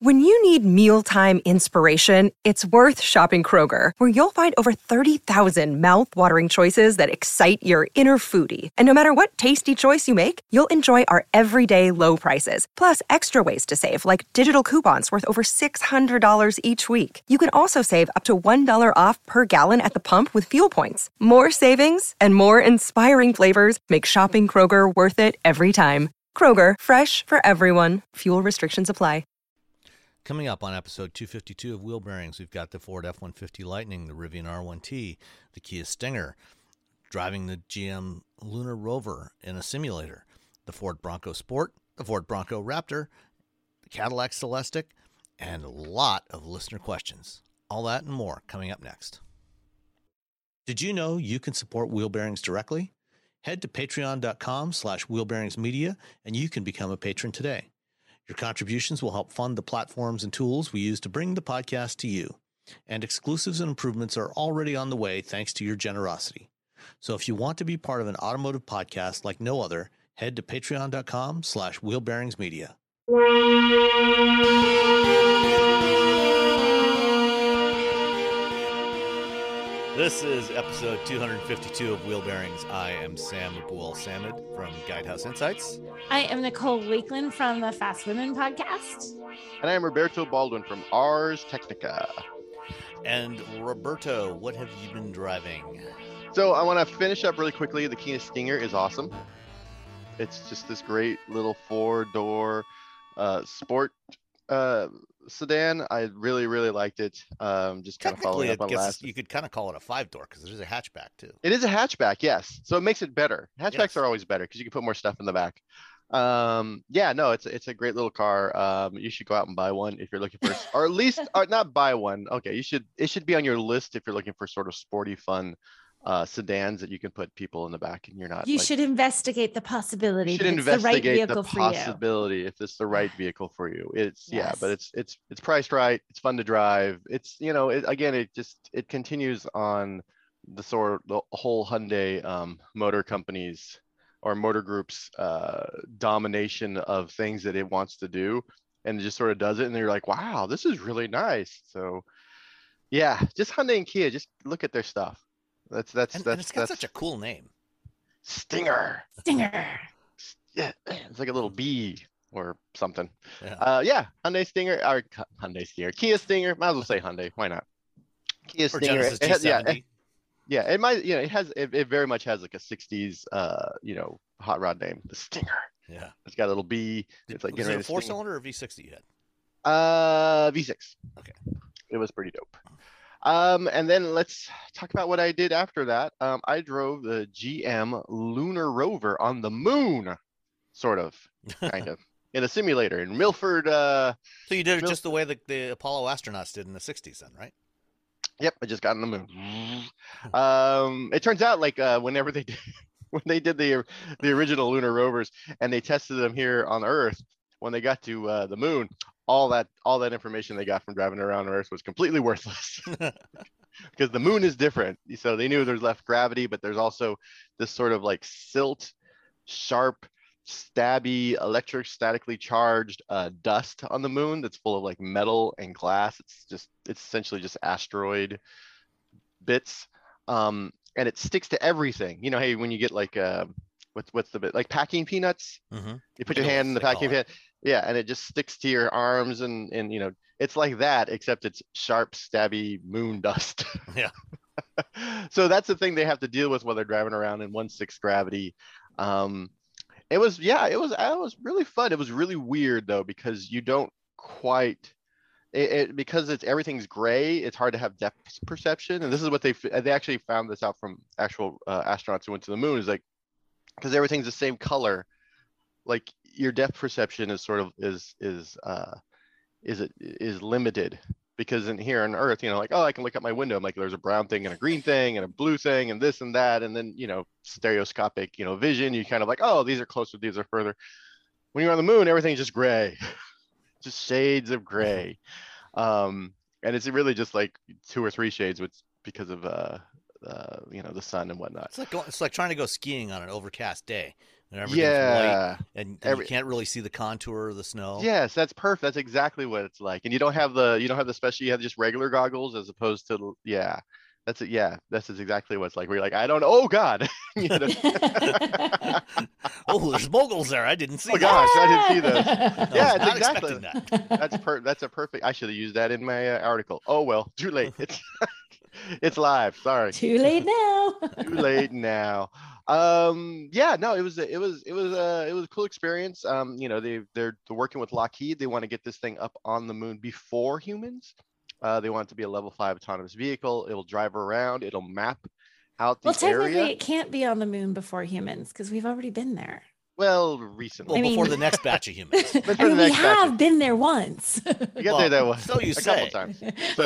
When you need mealtime inspiration, it's worth shopping Kroger, where you'll find over 30,000 mouth-watering choices that excite your inner foodie. And no matter what tasty choice you make, you'll enjoy our everyday low prices, plus extra ways to save, like digital coupons worth over $600 each week. You can also save up to $1 off per gallon at the pump with fuel points. More savings and more inspiring flavors make shopping Kroger worth it every time. Kroger, fresh for everyone. Fuel restrictions apply. Coming up on episode 252 of Wheel Bearings, we've got the Ford F-150 Lightning, the Rivian R1T, the Kia Stinger, driving the GM Lunar Rover in a simulator, the Ford Bronco Sport, the Ford Bronco Raptor, the Cadillac Celestiq, and a lot of listener questions. All that and more coming up next. Did you know you can support Wheel Bearings directly? Head to patreon.com/wheelbearingsmedia and you can become a patron today. Your contributions will help fund the platforms and tools we use to bring the podcast to you. And exclusives and improvements are already on the way thanks to your generosity. So if you want to be part of an automotive podcast like no other, head to patreon.com/wheelbearingsmedia. This is episode 252 of Wheel Bearings. I am Sam Abuel-Samad from Guidehouse Insights. I am Nicole Wakeland from the Fast Women podcast. And I am Roberto Baldwin from Ars Technica. And Roberto, what have you been driving? So I want to finish up really quickly. The Kia Stinger is awesome. It's just this great little four-door sport sedan. I really, really liked it. Just kind of following up on last. You could kind of call it a five-door because there's a hatchback too. It is a hatchback, yes. So it makes it better. Hatchbacks are always better because you can put more stuff in the back. Yeah, no, it's a great little car. You should go out and buy one if you're looking for, or at least, or not buy one. Okay, it should be on your list if you're looking for sort of sporty, fun sedans that you can put people in the back and you're not. You should investigate the possibility. You should investigate the possibility if it's the right vehicle for you. It's yes. Yeah, but it's priced right. It's fun to drive. It's it continues on the whole Hyundai motor companies or motor groups domination of things that it wants to do, and it just sort of does it, and you're like, wow, this is really nice. So yeah, just Hyundai and Kia, just look at their stuff. That's it's got such a cool name. Stinger. Yeah, it's like a little bee or something. Yeah. Hyundai Stinger or Hyundai Stinger, Kia Stinger. Might as well say Hyundai. Why not? Kia Stinger. Genesis G70. Yeah, it might. It very much has like a '60s, hot rod name, the Stinger. Yeah, it's got a little bee. It's like was it a four-cylinder or V6 that you had? V6. Okay, it was pretty dope. And then let's talk about what I did after that. I drove the GM Lunar Rover on the moon, sort of, kind of, in a simulator in Milford. So you did it just the way the Apollo astronauts did in the 60s then, right? Yep, I just got on the moon. It turns out like whenever they did the original lunar rovers and they tested them here on Earth, when they got to the moon, all that information they got from driving around on Earth was completely worthless because the moon is different. So they knew there's less gravity, but there's also this sort of like silt, sharp, stabby, electrostatically charged dust on the moon that's full of like metal and glass. It's essentially just asteroid bits, and it sticks to everything. You know, hey, when you get like what's the bit like packing peanuts? Mm-hmm. You put your hand in the packing peanut, yeah, and it just sticks to your arms, and it's like that, except it's sharp, stabby moon dust. Yeah. So that's the thing they have to deal with while they're driving around in 1/6 gravity. It was really fun. It was really weird though, because you don't quite because everything's gray. It's hard to have depth perception, and this is what they actually found this out from actual astronauts who went to the moon. Is like because everything's the same color, like your depth perception is sort of is limited. Because in here on Earth, like, oh, I can look out my window. I'm like, there's a brown thing and a green thing and a blue thing and this and that. And then, stereoscopic, vision, you kind of like, oh, these are closer, these are further. When you're on the moon, everything's just gray, just shades of gray. And it's really just like 2 or 3 shades because of, the sun and whatnot. It's like trying to go skiing on an overcast day. and everything's Yeah. white, and you can't really see the contour of the snow. Yes, that's perfect. That's exactly what it's like. And you don't have the special. You have just regular goggles as opposed to yeah. That's it. Yeah, that's exactly what it's like. Where you're like, I don't know. Oh God. You know? Oh, there's moguls there. I didn't see Oh that. gosh, I didn't see those. I Yeah, was it's not exactly. expecting that. That's a perfect. I should have used that in my article. Oh well, too late. It's live. Sorry. Too late now. Too late now. Yeah, no, it was a cool experience. You know, they're working with Lockheed. They want to get this thing up on the moon before humans. They want it to be a level 5 autonomous vehicle. It'll drive around. It'll map out the Well, technically, area. it can't be on the moon before humans because we've already been there. Well, recently. Well, I before mean- the next batch of humans. Before I mean, the we next batch have of- been there once. You got there that way. So you a say. couple times. So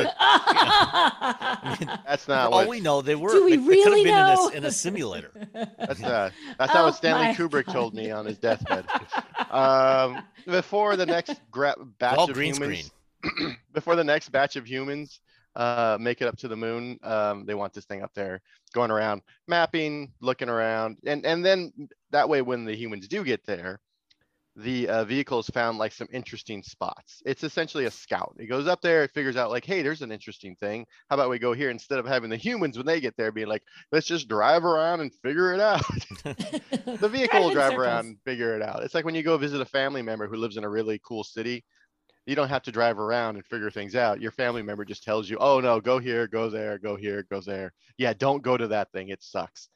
that's not For all what. we know, they were. Do we they could really have been know? in a simulator. That's not Oh what Stanley my Kubrick God. told me on his deathbed. Before the next batch All of green humans, before the next batch of humans make it up to the moon, they want this thing up there going around, mapping, looking around, and then that way when the humans do get there, the vehicles found like some interesting spots. It's essentially a scout. It goes up there, it figures out like, hey, there's an interesting thing. How about we go here instead of having the humans when they get there being like, let's just drive around and figure it out. The vehicle will drive around and figure it out. It's like when you go visit a family member who lives in a really cool city. You don't have to drive around and figure things out. Your family member just tells you, oh no, go here, go there, go here, go there. Yeah, don't go to that thing. It sucks.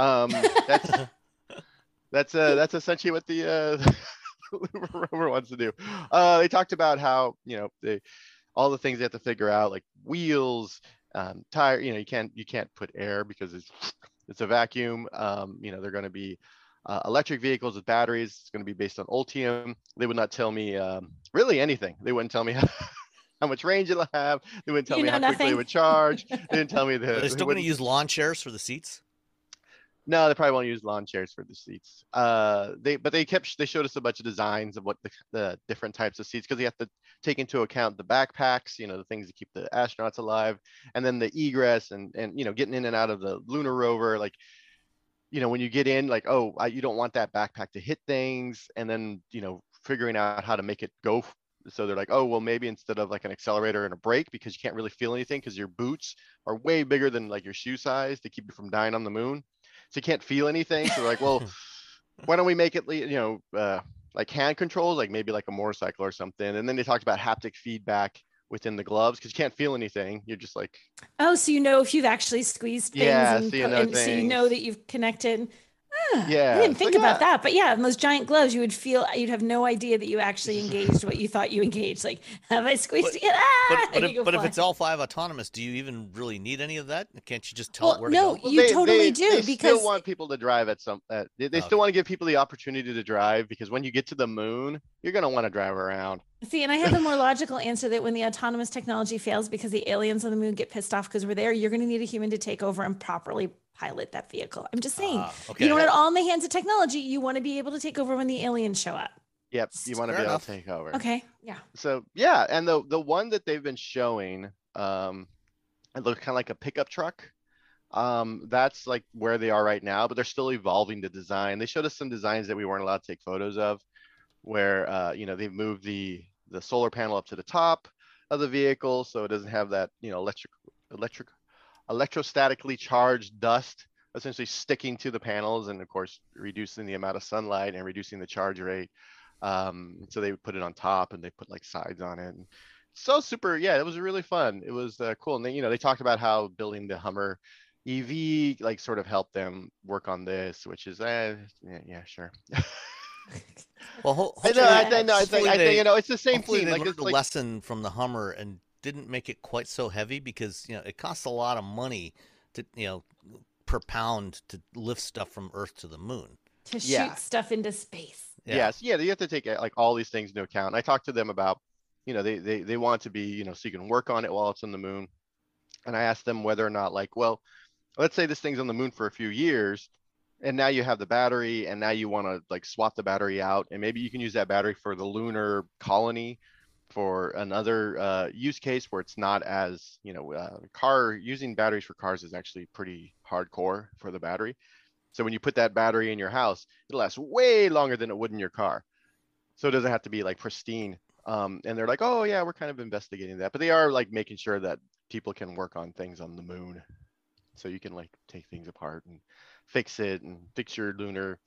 That's essentially what the rover wants to do. They talked about how, you know, all the things they have to figure out, like wheels, tire. You know, you can't put air because it's a vacuum. You know, they're going to be electric vehicles with batteries. It's going to be based on Ultium. They would not tell me really anything. They wouldn't tell me how much range it'll have. They wouldn't tell me how quickly it would charge. They didn't tell me Are they still going to use lawn chairs for the seats? No, they probably won't use lawn chairs for the seats. They showed us a bunch of designs of what the different types of seats, because you have to take into account the backpacks, you know, the things that keep the astronauts alive, and then the egress and you know, getting in and out of the lunar rover. Like, you know, when you get in, like, you don't want that backpack to hit things, and then, you know, figuring out how to make it go. So they're like, oh, well, maybe instead of like an accelerator and a brake, because you can't really feel anything because your boots are way bigger than like your shoe size to keep you from dying on the moon. So you can't feel anything. So they're like, well, why don't we make it, you know, like hand controls, like maybe like a motorcycle or something. And then they talked about haptic feedback within the gloves, because you can't feel anything. You're just like, Oh, so you know if you've actually squeezed things, Yeah, and, so you know and so you know things. that you've connected. Yeah, I didn't so think yeah. about that, but yeah, in those giant gloves, you'd have no idea that you actually engaged what you thought you engaged. Like, have I squeezed it? But if it's L5 autonomous, do you even really need any of that? Can't you just tell it where to go? no, you totally do, they because still want people to drive at some. They still want to give people the opportunity to drive, because when you get to the moon, you're gonna want to drive around. see, and I have the more logical answer that when the autonomous technology fails because the aliens on the moon get pissed off because we're there, you're going to need a human to take over and properly pilot that vehicle. I'm just saying, okay. you don't want it all in the hands of technology. You want to be able to take over when the aliens show up. Yep, you want to Fair be able enough. to take over. Okay, yeah. So yeah, and the one that they've been showing, it looks kind of like a pickup truck. That's like where they are right now, but they're still evolving the design. They showed us some designs that we weren't allowed to take photos of, where you know, they've moved the solar panel up to the top of the vehicle, so it doesn't have that, you know, electrostatically charged dust essentially sticking to the panels, and of course reducing the amount of sunlight and reducing the charge rate. So they would put it on top, and they put like sides on it. And so super, yeah, it was really fun. It was cool. And they, you know, they talked about how building the Hummer EV like sort of helped them work on this, which is yeah, sure. Well, I think you know, it's the same hopefully team. they Like, learned it's a like, lesson from the Hummer and didn't make it quite so heavy, because, you know, it costs a lot of money to, you know, per pound to lift stuff from Earth to the moon. To Yeah. shoot stuff into space. yes, yeah, you have to take like all these things into account. And I talked to them about, you know, they want to be, you know, so you can work on it while it's on the moon. And I asked them whether or not, like, well, let's say this thing's on the moon for a few years, and now you have the battery, and now you want to like swap the battery out, and maybe you can use that battery for the lunar colony for another use case where it's not as, you know, using batteries for cars is actually pretty hardcore for the battery. So when you put that battery in your house, it'll last way longer than it would in your car. So it doesn't have to be like pristine. And they're like, oh yeah, we're kind of investigating that, but they are like making sure that people can work on things on the moon. So you can like take things apart and fix it and fix your lunar,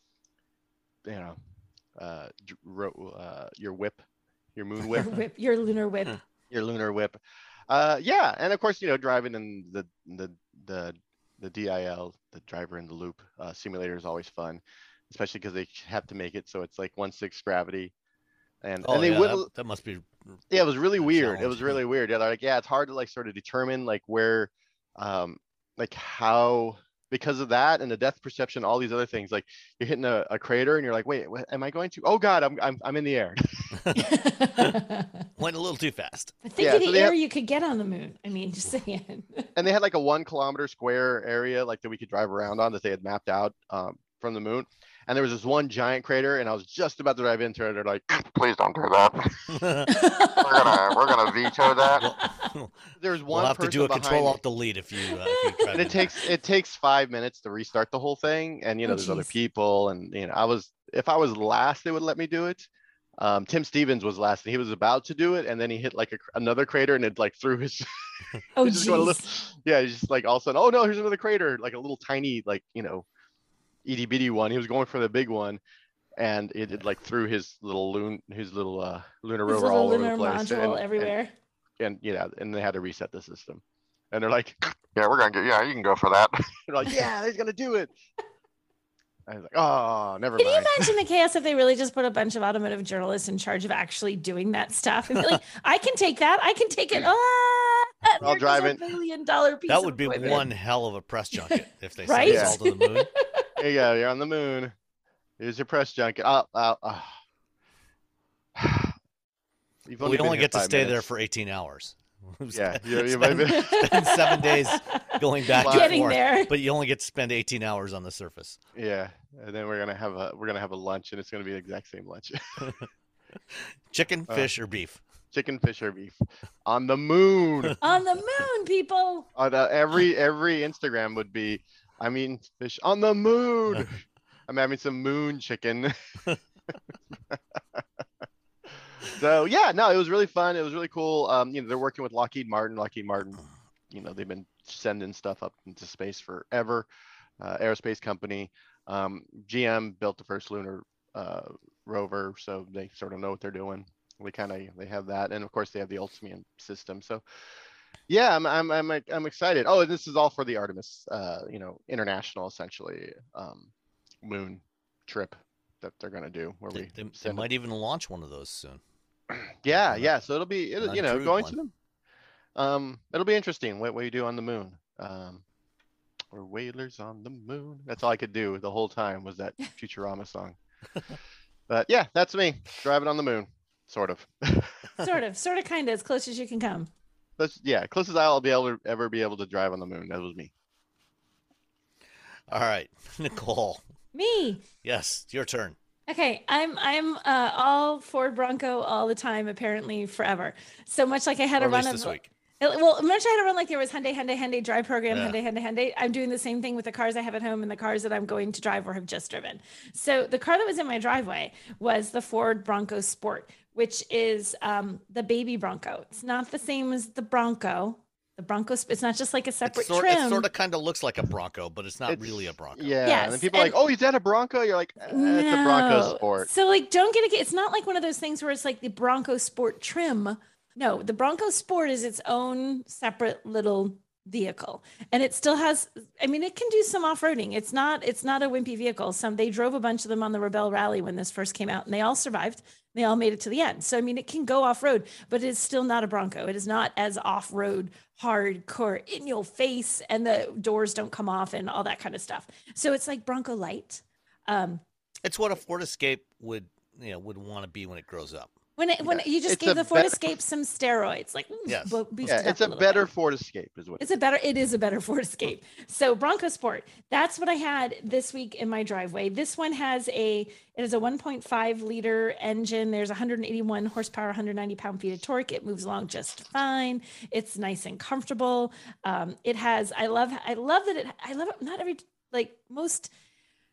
your whip, your moon whip, your lunar whip, your lunar whip. Yeah, and of course, driving in the DIL, the driver in the loop simulator is always fun, especially because they have to make it so it's like 1/6 gravity, and they wouldn't. That must be. Yeah, it was really weird. It was really weird. Yeah, they're like, yeah, it's hard to like sort of determine like where, like how, because of that and the depth perception, all these other things, like you're hitting a crater and you're like, wait, what am I going to? Oh God, I'm in the air. Went a little too fast. But think of the air you could get on the moon. I mean, just saying. And they had like a 1 kilometer square area like that we could drive around on that they had mapped out from the moon. And there was this one giant crater, and I was just about to drive into it. They're like, "Please don't do that. we're gonna veto that." There's one. We'll have to do a Control-Alt-Delete if you try. And it takes 5 minutes to restart the whole thing, and there's other people, and if I was last, they would let me do it. Tim Stevens was last, and he was about to do it, and then he hit like another crater, and it like threw his. Oh jeez. Yeah, he's just like all of a sudden, oh no, here's another crater, like a little tiny, like itty bitty one. He was going for the big one, and it like threw his little lunar rover all over the place, module everywhere. And they had to reset the system. And they're like, yeah, you can go for that. They're like, yeah, he's gonna do it. I was like, oh, never mind. Can you imagine the chaos if they really just put a bunch of automotive journalists in charge of actually doing that stuff? And be like, I can take that. I can take it. I'll drive it. $1 billion piece. That would be one hell of a press junket if they right? sent us all to the moon. There you go. You're on the moon. Here's your press junket. We only get to stay there for 18 hours. Yeah, spend 7 days going back and forth, there. but you only get to spend 18 hours on the surface. Yeah, and then we're gonna have a lunch, and it's gonna be the exact same lunch. Chicken, fish, or beef. Chicken, fish, or beef on the moon. On the moon, people. Every Instagram would be, I mean, fish on the moon. I'm having some moon chicken. So yeah, no, it was really fun. It was really cool. They're working with Lockheed Martin. They've been sending stuff up into space forever. Aerospace company. GM built the first lunar rover, so they sort of know what they're doing. They have that, and of course they have the Ultium system. So yeah, I'm excited. Oh, and this is all for the Artemis, international essentially moon trip that they're gonna do, where they might even launch one of those soon. Yeah. So it'll going to them. It'll be interesting what we do on the moon. We're whalers on the moon. That's all I could do the whole time was that Futurama song. But yeah, that's me driving on the moon, sort of. sort of, kind of, as close as you can come. Closest I'll ever be able to drive on the moon. That was me. All right, Nicole. Me. Yes, your turn. Okay, I'm all Ford Bronco all the time, apparently forever. So much like I had a run of this week. Well, much I had a run like there was Hyundai drive program, Hyundai. I'm doing the same thing with the cars I have at home and the cars that I'm going to drive or have just driven. So the car that was in my driveway was the Ford Bronco Sport, which is the baby Bronco. It's not the same as the Bronco. The Bronco, it's not just like a separate trim. It sort of kind of looks like a Bronco, but it's not really a Bronco. Yeah, yes, and then people are like, oh, is that a Bronco? You're like, it's a Bronco Sport. So like, don't get it. It's not like one of those things where it's like the Bronco Sport trim. No, the Bronco Sport is its own separate little vehicle, and it still has. I mean, it can do some off-roading. It's not a wimpy vehicle. They drove a bunch of them on the Rebelle Rally when this first came out, and they all survived. They all made it to the end. So I mean, it can go off-road, but it's still not a Bronco. It is not as off-road, hardcore, in your face, and the doors don't come off and all that kind of stuff. So it's like Bronco Light. It's what a Ford Escape would want to be when it grows up. When you just gave the Ford Escape some steroids, like yes. It's a better Ford Escape, is what it is a better Ford Escape. So Bronco Sport, that's what I had this week in my driveway. This one has a 1.5 liter engine. There's 181 horsepower, 190 pound-feet of torque. It moves along just fine. It's nice and comfortable. It has. I love that. Not every, like most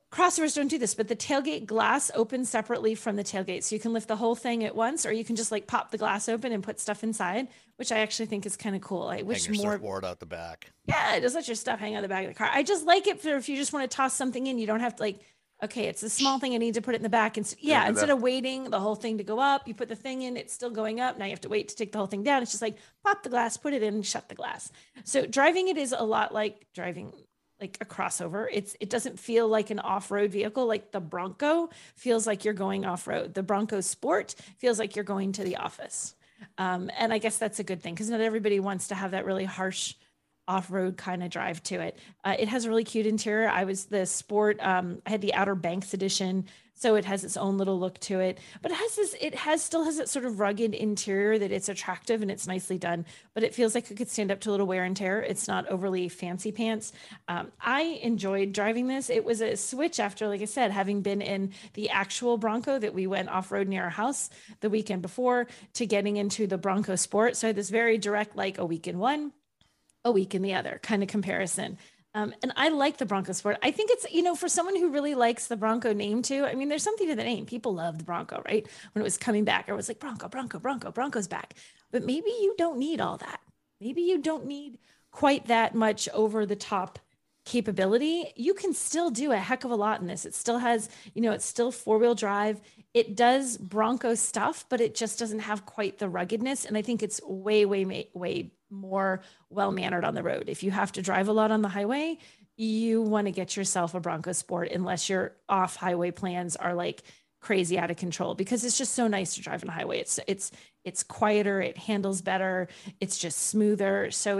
Crossovers don't do this, but the tailgate glass opens separately from the tailgate. So you can lift the whole thing at once, or you can just like pop the glass open and put stuff inside, which I actually think is kind of cool. I wish Hang your more. surfboard out the back. Yeah, just let your stuff hang out the back of the car. I just like it for if you just want to toss something in, you don't have to like, okay, it's a small thing. I need to put it in the back. And yeah, instead of waiting the whole thing to go up, you put the thing in, it's still going up. Now you have to wait to take the whole thing down. It's just like pop the glass, put it in, shut the glass. So driving it is a lot like driving like a crossover. It doesn't feel like an off-road vehicle. Like the Bronco feels like you're going off-road. The Bronco Sport feels like you're going to the office. And I guess that's a good thing because not everybody wants to have that really harsh off-road kind of drive to it. It has a really cute interior. I had the Outer Banks edition, so it has its own little look to it, but still has that sort of rugged interior that it's attractive and it's nicely done, but it feels like it could stand up to a little wear and tear. It's not overly fancy pants. I enjoyed driving this. It was a switch after, like I said, having been in the actual Bronco that we went off-road near our house the weekend before to getting into the Bronco Sport. So I had this very direct, like a week in one, a week in the other kind of comparison. And I like the Bronco Sport. I think it's, for someone who really likes the Bronco name too. I mean, there's something to the name. People love the Bronco, right? When it was coming back, it was like Bronco, Bronco, Bronco, Bronco's back. But maybe you don't need all that. Maybe you don't need quite that much over the top capability. You can still do a heck of a lot in this. It still has, it's still 4-wheel drive. It does Bronco stuff, but it just doesn't have quite the ruggedness. And I think it's way, way, way more well-mannered on the road. If you have to drive a lot on the highway, you want to get yourself a Bronco Sport unless your off-highway plans are like crazy out of control, because it's just so nice to drive on the highway. It's quieter, it handles better, it's just smoother. So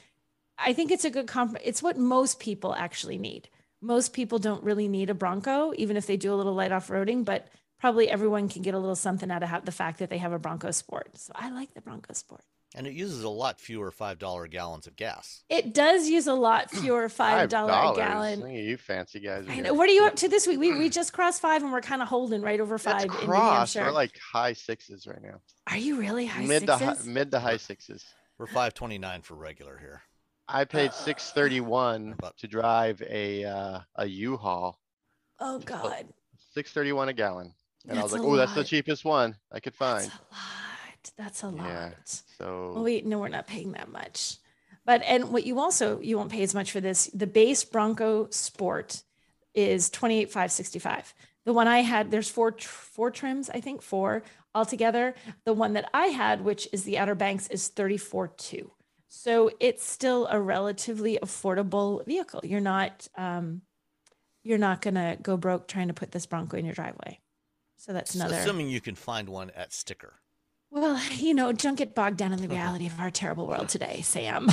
I think it's a good it's what most people actually need. Most people don't really need a Bronco, even if they do a little light off-roading, but probably everyone can get a little something out of the fact that they have a Bronco Sport. So I like the Bronco Sport. And it uses a lot fewer $5 gallons of gas. It does use a lot fewer $5 a gallon. Look at you fancy guys. I know. What are you up to this week? We just crossed 5 and we're kind of holding right over 5 in New Hampshire. We're like high 6s right now. Are you really high mid 6s? Mid to high 6s. We're 5.29 for regular here. I paid $6.31 to drive a U-Haul. Oh God. $6.31 a gallon. And I was like, oh, that's the cheapest one I could find. That's a lot. Yeah, so well, no, we're not paying that much. But and what you won't pay as much for this. The base Bronco Sport is $28,565. The one I had, there's four trims, I think 4 altogether. The one that I had, which is the Outer Banks, is $34,200. So it's still a relatively affordable vehicle. You're not gonna go broke trying to put this Bronco in your driveway. So that's another. Assuming you can find one at Sticker. Well, don't get bogged down in the reality of our terrible world today, Sam.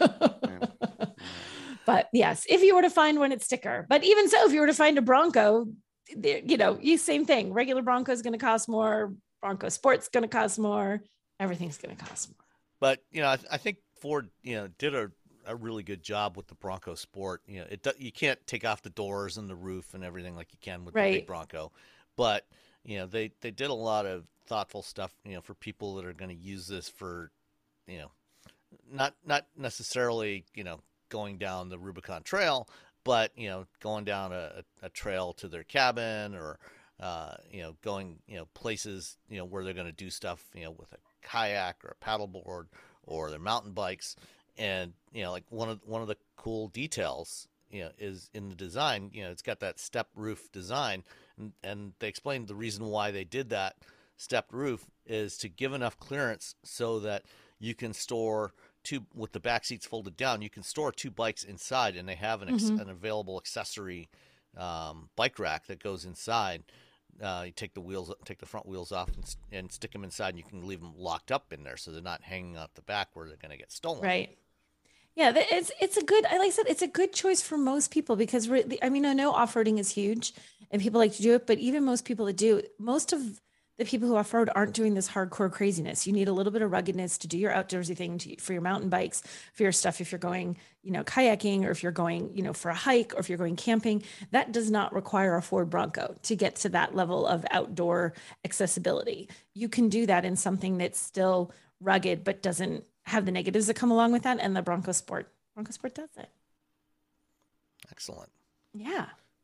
But yes, if you were to find one at Sticker, but even so, if you were to find a Bronco, same thing. Regular Bronco is going to cost more. Bronco Sport's going to cost more. Everything's going to cost more. But, I think Ford, did a really good job with the Bronco Sport. You can't take off the doors and the roof and everything like you can with the big Bronco. But, they did a lot of thoughtful stuff, for people that are going to use this for, not necessarily, going down the Rubicon Trail, but, going down a trail to their cabin or, going, places, where they're going to do stuff, with a kayak or a paddleboard or their mountain bikes. And, like one of the cool details, is in the design, it's got that step roof design, and they explained the reason why they did that stepped roof is to give enough clearance so that you can store with the back seats folded down, you can store 2 bikes inside, and they have an available accessory bike rack that goes inside. You take the front wheels off and stick them inside, and you can leave them locked up in there so they're not hanging out the back where they're going to get stolen. Right. Yeah, it's a good, like I said, it's a good choice for most people because I know off-roading is huge and people like to do it, but even most people that do, most of the people who off-road aren't doing this hardcore craziness. You need a little bit of ruggedness to do your outdoorsy thing for your mountain bikes, for your stuff. If you're going, kayaking, or if you're going, for a hike, or if you're going camping, that does not require a Ford Bronco to get to that level of outdoor accessibility. You can do that in something that's still rugged, but doesn't have the negatives that come along with that. And the Bronco Sport does it. Excellent. Yeah.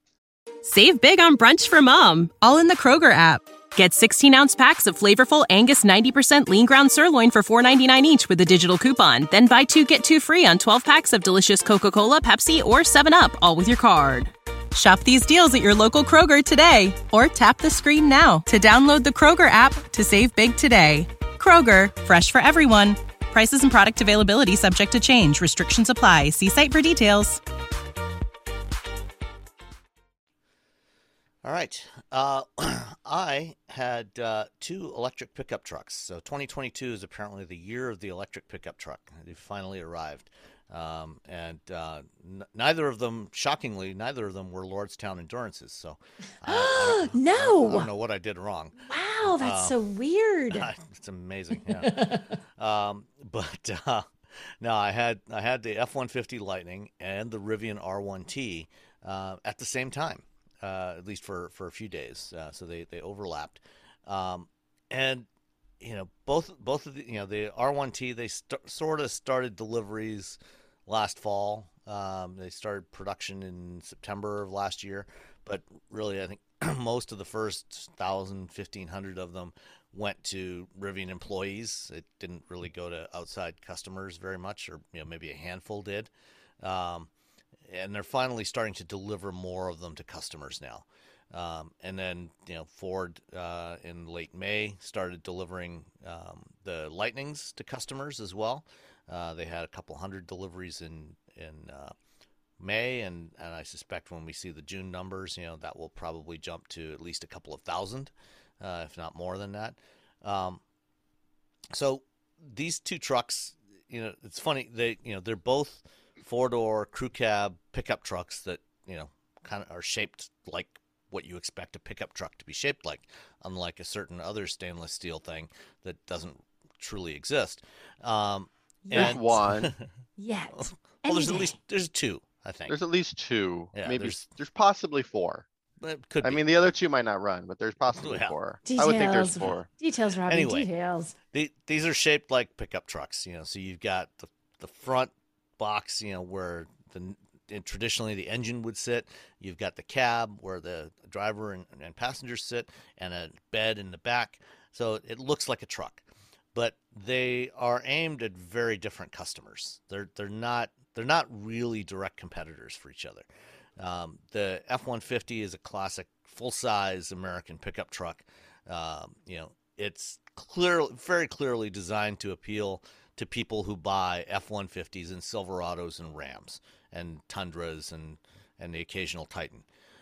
Save big on brunch for mom, all in the Kroger app. Get 16-ounce packs of flavorful Angus 90% lean ground sirloin for $4.99 each with a digital coupon. Then buy 2, get 2 free on 12 packs of delicious Coca-Cola, Pepsi, or 7-Up, all with your card. Shop these deals at your local Kroger today, or tap the screen now to download the Kroger app to save big today. Kroger, fresh for everyone. Prices and product availability subject to change. Restrictions apply. See site for details. All right. I had 2 electric pickup trucks. So 2022 is apparently the year of the electric pickup truck. They finally arrived. Neither of them, shockingly, were Lordstown Endurances. So I don't know what I did wrong. Wow, that's so weird. It's amazing. Yeah. No, I had the F-150 Lightning and the Rivian R1T at the same time. At least for a few days, so they overlapped, and both of the the R1T they sort of started deliveries last fall. They started production in September of last year, but really I think most of the first 1,000-1,500 of them went to Rivian employees. It didn't really go to outside customers very much, or maybe a handful did. And they're finally starting to deliver more of them to customers now. And then, Ford in late May started delivering the Lightnings to customers as well. They had a couple hundred deliveries in May, and I suspect when we see the June numbers, that will probably jump to at least a couple of thousand, if not more than that. So these 2 trucks, it's funny, they're both 4-door crew cab pickup trucks that kind of are shaped like what you expect a pickup truck to be shaped like, unlike a certain other stainless steel thing that doesn't truly exist. There's one. Yet. Well, there's 2, I think. There's at least 2. Yeah, maybe there's possibly 4. It could be. I mean, the other 2 might not run, but there's possibly 4. Details. I would think there's 4. Details, Robbie. Anyway, details. These are shaped like pickup trucks. So you've got the front box, where traditionally the engine would sit. You've got the cab where the driver and passengers sit, and a bed in the back. So it looks like a truck, but they are aimed at very different customers. They're not really direct competitors for each other. The F-150 is a classic full-size American pickup truck. It's very clearly designed to appeal to people who buy F-150s and Silverados and Rams and Tundras and the occasional Titan.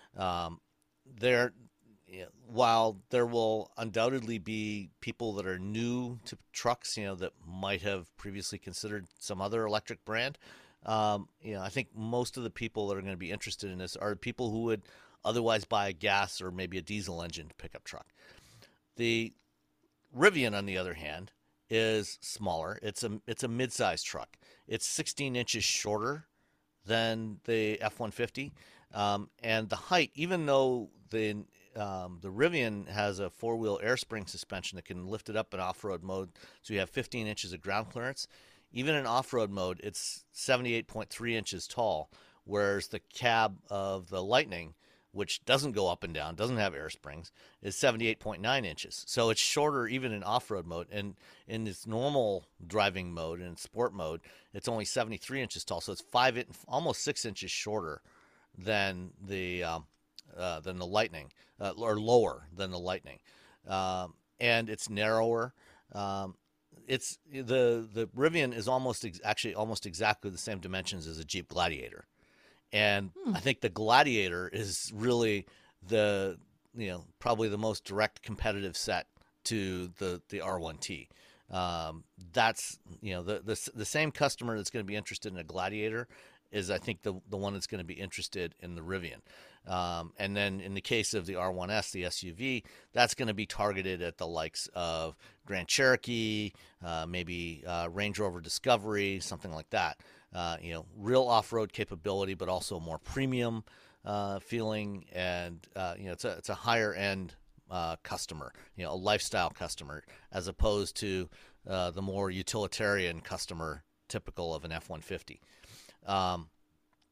While there will undoubtedly be people that are new to trucks, that might have previously considered some other electric brand, I think most of the people that are going to be interested in this are people who would otherwise buy a gas or maybe a diesel engine pickup truck. The Rivian, on the other hand, is smaller. It's a mid-sized truck. It's 16 inches shorter than the F-150, and the height, even though the Rivian has a 4-wheel air spring suspension that can lift it up in off-road mode, so you have 15 inches of ground clearance. Even in off-road mode, it's 78.3 inches tall, whereas the cab of the Lightning, which doesn't go up and down, doesn't have air springs, is 78.9 inches. So it's shorter even in off-road mode. And in its normal driving mode and sport mode, it's only 73 inches tall. So it's almost 6 inches shorter than the Lightning, or lower than the Lightning. And it's narrower. It's the Rivian is almost exactly the same dimensions as a Jeep Gladiator. And I think the Gladiator is really probably the most direct competitive set to the R1T. That's the same customer that's going to be interested in a Gladiator is, I think, the one that's going to be interested in the Rivian. And then in the case of the R1S, the SUV, that's going to be targeted at the likes of Grand Cherokee, maybe Range Rover Discovery, something like that. Real off-road capability, but also more premium feeling, and it's a higher end customer, a lifestyle customer, as opposed to the more utilitarian customer typical of an F-150.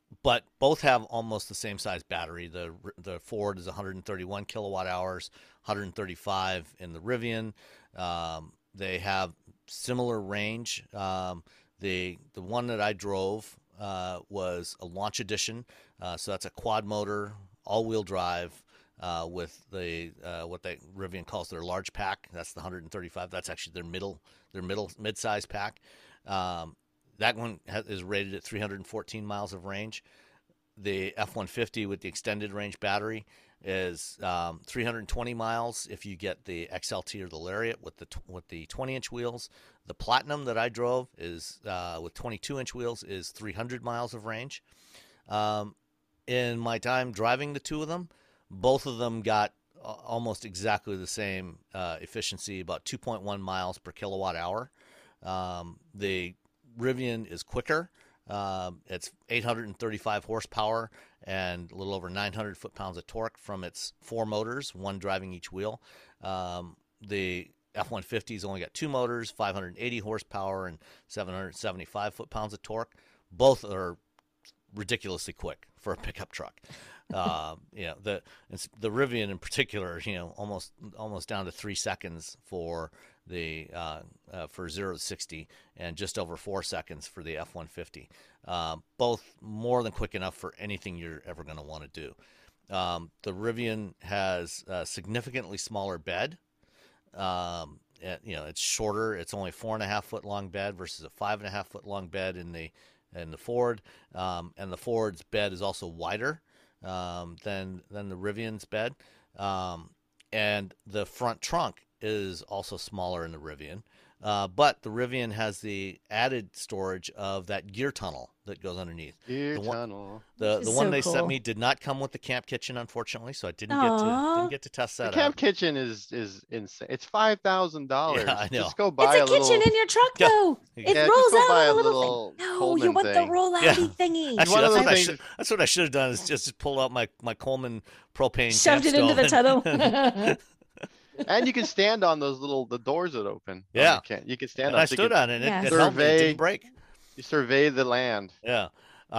but both have almost the same size battery. The Ford is 131 kilowatt hours, 135 in the Rivian. They have similar range. The one that I drove was a launch edition, so that's a quad motor, all-wheel drive with the what they Rivian calls their large pack. That's the 135. That's actually their mid-size pack. That one is rated at 314 miles of range. The F-150 with the extended range battery is 320 miles if you get the XLT or the Lariat with the 20-inch wheels. The Platinum that I drove is with 22-inch wheels is 300 miles of range. In my time driving the two of them, both of them got almost exactly the same efficiency, about 2.1 miles per kilowatt hour. The Rivian is quicker. It's 835 horsepower and a little over 900 foot-pounds of torque from its 4 motors, one driving each wheel. The F-150's only got 2 motors, 580 horsepower and 775 foot-pounds of torque. Both are ridiculously quick for a pickup truck. The Rivian in particular, almost down to 3 seconds for the for 0 to 60, and just over 4 seconds for the F-150. Both more than quick enough for anything you're ever going to want to do. The Rivian has a significantly smaller bed. It's shorter. It's only 4.5 foot long bed versus a 5.5 foot long bed in the Ford. And the Ford's bed is also wider than the Rivian's bed. And the front trunk is also smaller in the Rivian. But the Rivian has the added storage of that gear tunnel that goes underneath. Gear tunnel. The one so they cool. sent me did not come with the camp kitchen, unfortunately, so I didn't get to test that The camp out. kitchen is insane. It's $5,000. Yeah, I know. Just go buy It's a kitchen little. in your truck, Yeah. though. It Yeah, just rolls go out buy a a little little thing. No, you Coleman want the thing. roll-outy Yeah. thingy. Actually, One of that's those what, things- that's what I should have done is just pull out my Coleman propane Shoved camp it into the stove tunnel. And you can stand on those the doors that open. Yeah. You can stand And on. I so you stood can- on it, and Yes. it held me. It Survey. didn't break. You survey the land. Yeah.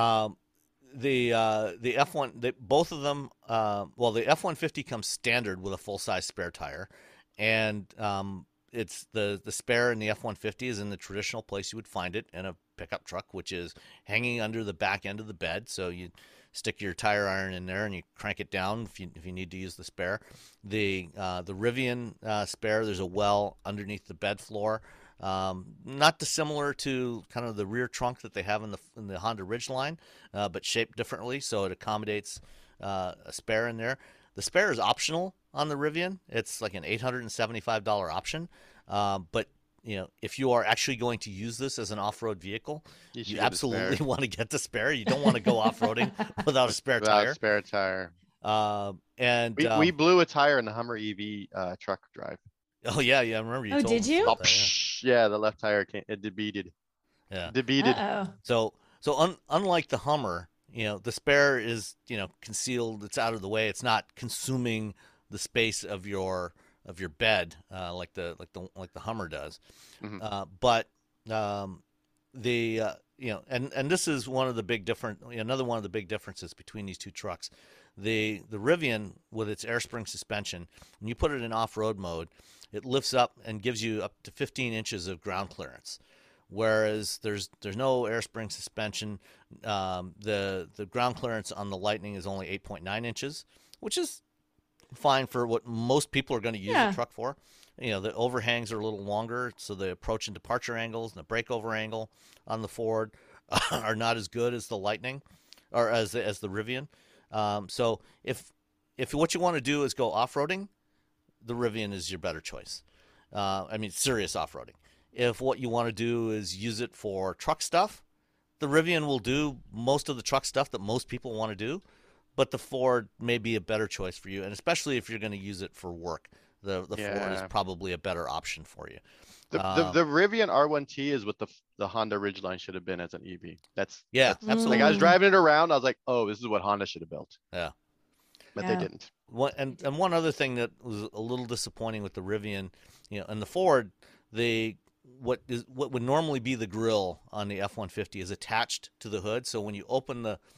The F1, both of them. The F-150 comes standard with a full-size spare tire, and it's the spare in the F-150 is in the traditional place you would find it in a pickup truck, which is hanging under the back end of the bed. So you stick your tire iron in there and you crank it down if you need to use the spare. The Rivian spare, there's a well underneath the bed floor. Not dissimilar to kind of the rear trunk that they have in the Honda Ridgeline, but shaped differently, so it accommodates a spare in there. The spare is optional on the Rivian. It's like an $875 option, but if you are actually going to use this as an off-road vehicle, You should you get a absolutely spare. want to get the spare. You don't want to go off-roading without a spare Without tire. spare tire. We blew a tire in the Hummer EV truck drive. Oh yeah, I remember you. Oh, told did us you? about that, Yeah, the left tire it debeated. yeah. Debeated. Uh-oh. So unlike the Hummer, the spare is concealed. It's out of the way. It's not consuming the space of your bed like the Hummer does. Mhm. But and this is one of the big another one of the big differences between these two trucks. The Rivian with its air spring suspension, when you put it in off-road mode, it lifts up and gives you up to 15 inches of ground clearance. Whereas there's no air spring suspension. The ground clearance on the Lightning is only 8.9 inches, which is fine for what most people are going to use the truck for. The overhangs are a little longer, so the approach and departure angles and the breakover angle on the Ford are not as good as the Lightning or as the Rivian. So if what you want to do is go off-roading, the Rivian is your better choice. Serious off-roading. If what you want to do is use it for truck stuff, the Rivian will do most of the truck stuff that most people want to do, but the Ford may be a better choice for you, and especially if you're going to use it for work, the Ford is probably a better option for you. The Rivian R1T is what the Honda Ridgeline should have been as an EV. That's absolutely. like I was driving it around. I was like, oh, this is what Honda should have built. Yeah, but they didn't. And one other thing that was a little disappointing with the Rivian, and the Ford, what would normally be the grille on the F-150 is attached to the hood. So when you open the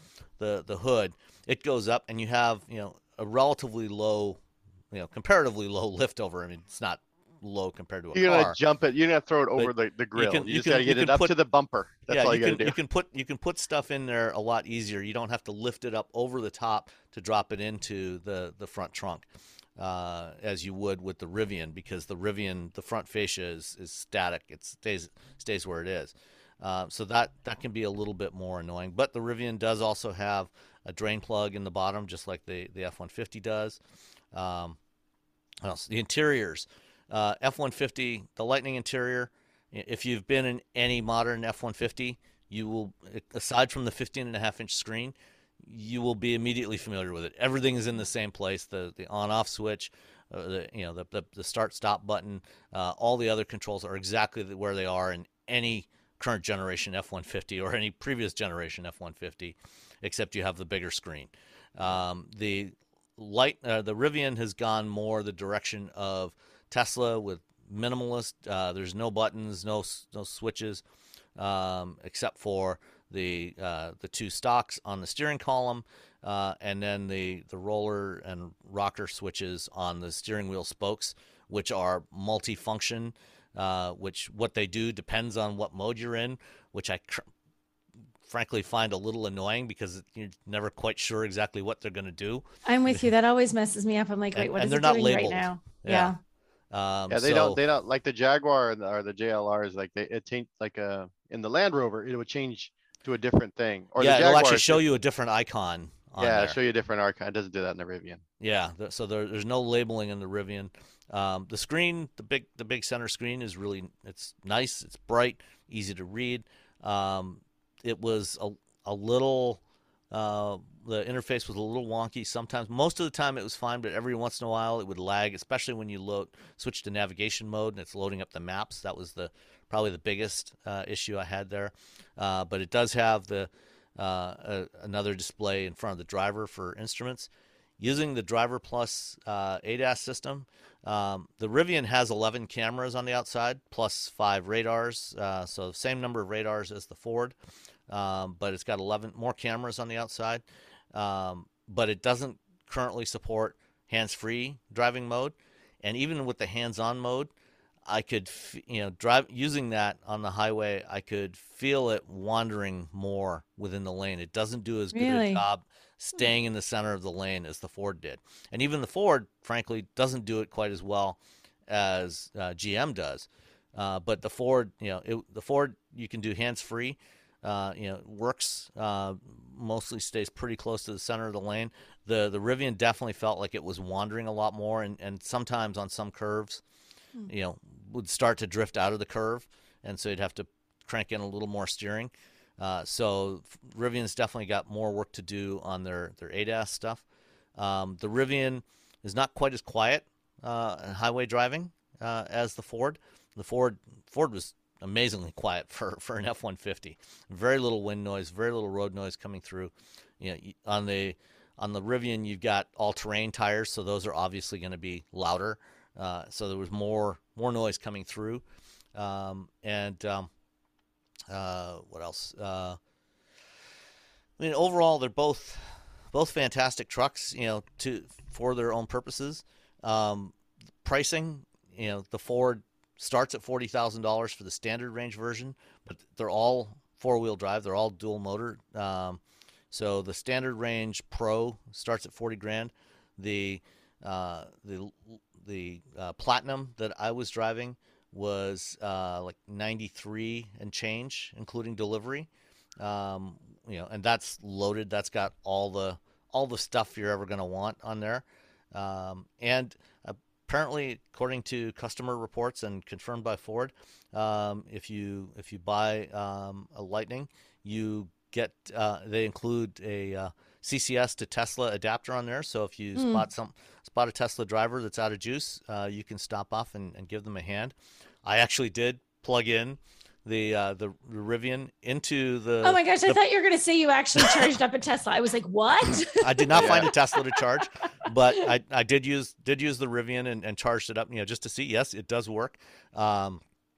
the hood, it goes up, and you have a relatively low, comparatively low lift over. I mean, it's not low compared to a You're car. gonna jump it. You're gonna throw it over the grill. You just gotta get it up to the bumper. That's all you gotta do. You can put stuff in there a lot easier. You don't have to lift it up over the top to drop it into the front trunk, as you would with the Rivian, because the Rivian, the front fascia is static. It stays where it is. So that can be a little bit more annoying. But the Rivian does also have a drain plug in the bottom, just like the F-150 does. What else? The interiors. F-150, the Lightning interior, if you've been in any modern F-150, you will, aside from the 15.5-inch screen, you will be immediately familiar with it. Everything is in the same place. The on-off switch, the start-stop button, all the other controls are exactly where they are in any current generation F-150 or any previous generation F-150, except you have the bigger screen. The Rivian has gone more the direction of Tesla with minimalist. There's no buttons, no switches, except for the two stalks on the steering column, and then the roller and rocker switches on the steering wheel spokes, which are multi-function. Which what they do depends on what mode you're in, which I frankly find a little annoying because you're never quite sure exactly what they're going to do. I'm with you. That always messes me up. I'm like, wait, what is it doing right now? Yeah. They don't like the Jaguar or the JLRs. Like in the Land Rover, it would change to a different thing. Or the Jaguar, it'll actually show you a different icon. It'll show you a different icon. It doesn't do that in the Rivian. Yeah, so there's no labeling in the Rivian. The screen, the big center screen is it's nice. It's bright, easy to read. It was a little. The interface was a little wonky sometimes. Most of the time it was fine, but every once in a while it would lag, especially when you switch to navigation mode and it's loading up the maps. That was probably the biggest issue I had there. But it does have another display in front of the driver for instruments. Using the Driver Plus ADAS system, the Rivian has 11 cameras on the outside plus 5 radars, so the same number of radars as the Ford. But it's got 11 more cameras on the outside. But it doesn't currently support hands-free driving mode. And even with the hands-on mode, I could, drive using that on the highway, I could feel it wandering more within the lane. It doesn't do as good a job staying in the center of the lane as the Ford did. And even the Ford, frankly, doesn't do it quite as well as GM does. But the Ford, you can do hands-free. Works, mostly stays pretty close to the center of the lane. The Rivian definitely felt like it was wandering a lot more, and sometimes on some curves, would start to drift out of the curve, and so you'd have to crank in a little more steering. So Rivian's definitely got more work to do on their ADAS stuff. The Rivian is not quite as quiet in highway driving as the Ford. The Ford was amazingly quiet for an F-150. Very little wind noise, very little road noise coming through. On the Rivian, you've got all-terrain tires, so those are obviously going to be louder. So there was more noise coming through. What else? Overall, they're both fantastic trucks, for their own purposes. Pricing, the Ford starts at $40,000 for the standard range version, but they're all four-wheel drive. They're all dual motor. So the standard range Pro starts at $40,000. The Platinum that I was driving was like 93 and change, including delivery. And that's loaded. That's got all the stuff you're ever going to want on there. And apparently, according to customer reports and confirmed by Ford, if you buy a Lightning, you get they include a CCS to Tesla adapter on there. So if you spot a Tesla driver that's out of juice, you can stop off and give them a hand. I actually did plug in the Rivian into the. Oh my gosh! I thought you were going to say you actually charged up a Tesla. I was like, what? I did not find a Tesla to charge, but I did use the Rivian and charged it up, just to see. Yes, it does work.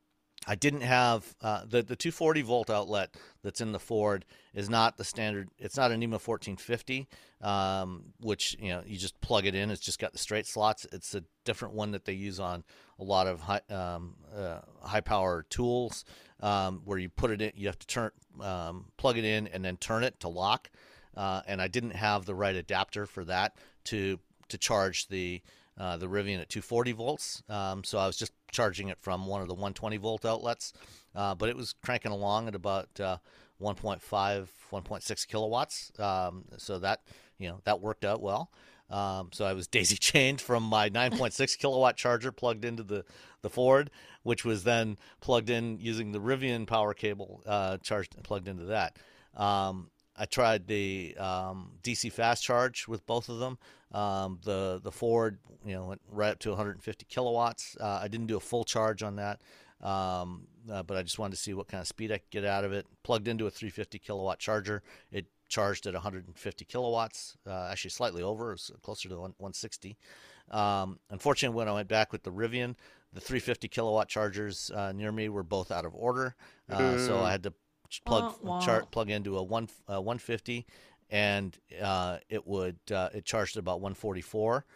I didn't have the 240 volt outlet that's in the Ford is not the standard. It's not a NEMA 1450, which you just plug it in. It's just got the straight slots. It's a different one that they use on a lot of high power tools, where you put it in. You have to plug it in and then turn it to lock. And I didn't have the right adapter for that to charge the Rivian at 240 volts. So I was just charging it from one of the 120 volt outlets, but it was cranking along at about 1.5, 1.6 kilowatts. So that worked out well. So I was daisy chained from my 9.6 kilowatt charger plugged into the Ford, which was then plugged in using the Rivian power cable, charged and plugged into that. I tried the DC fast charge with both of them. The Ford, went right up to 150 kilowatts. I didn't do a full charge on that, but I just wanted to see what kind of speed I could get out of it. Plugged into a 350 kilowatt charger. It charged at 150 kilowatts, actually slightly over. It was closer to 160. Unfortunately, when I went back with the Rivian, the 350 kilowatt chargers near me were both out of order, so I had to plug into a 150, and it charged at about 144,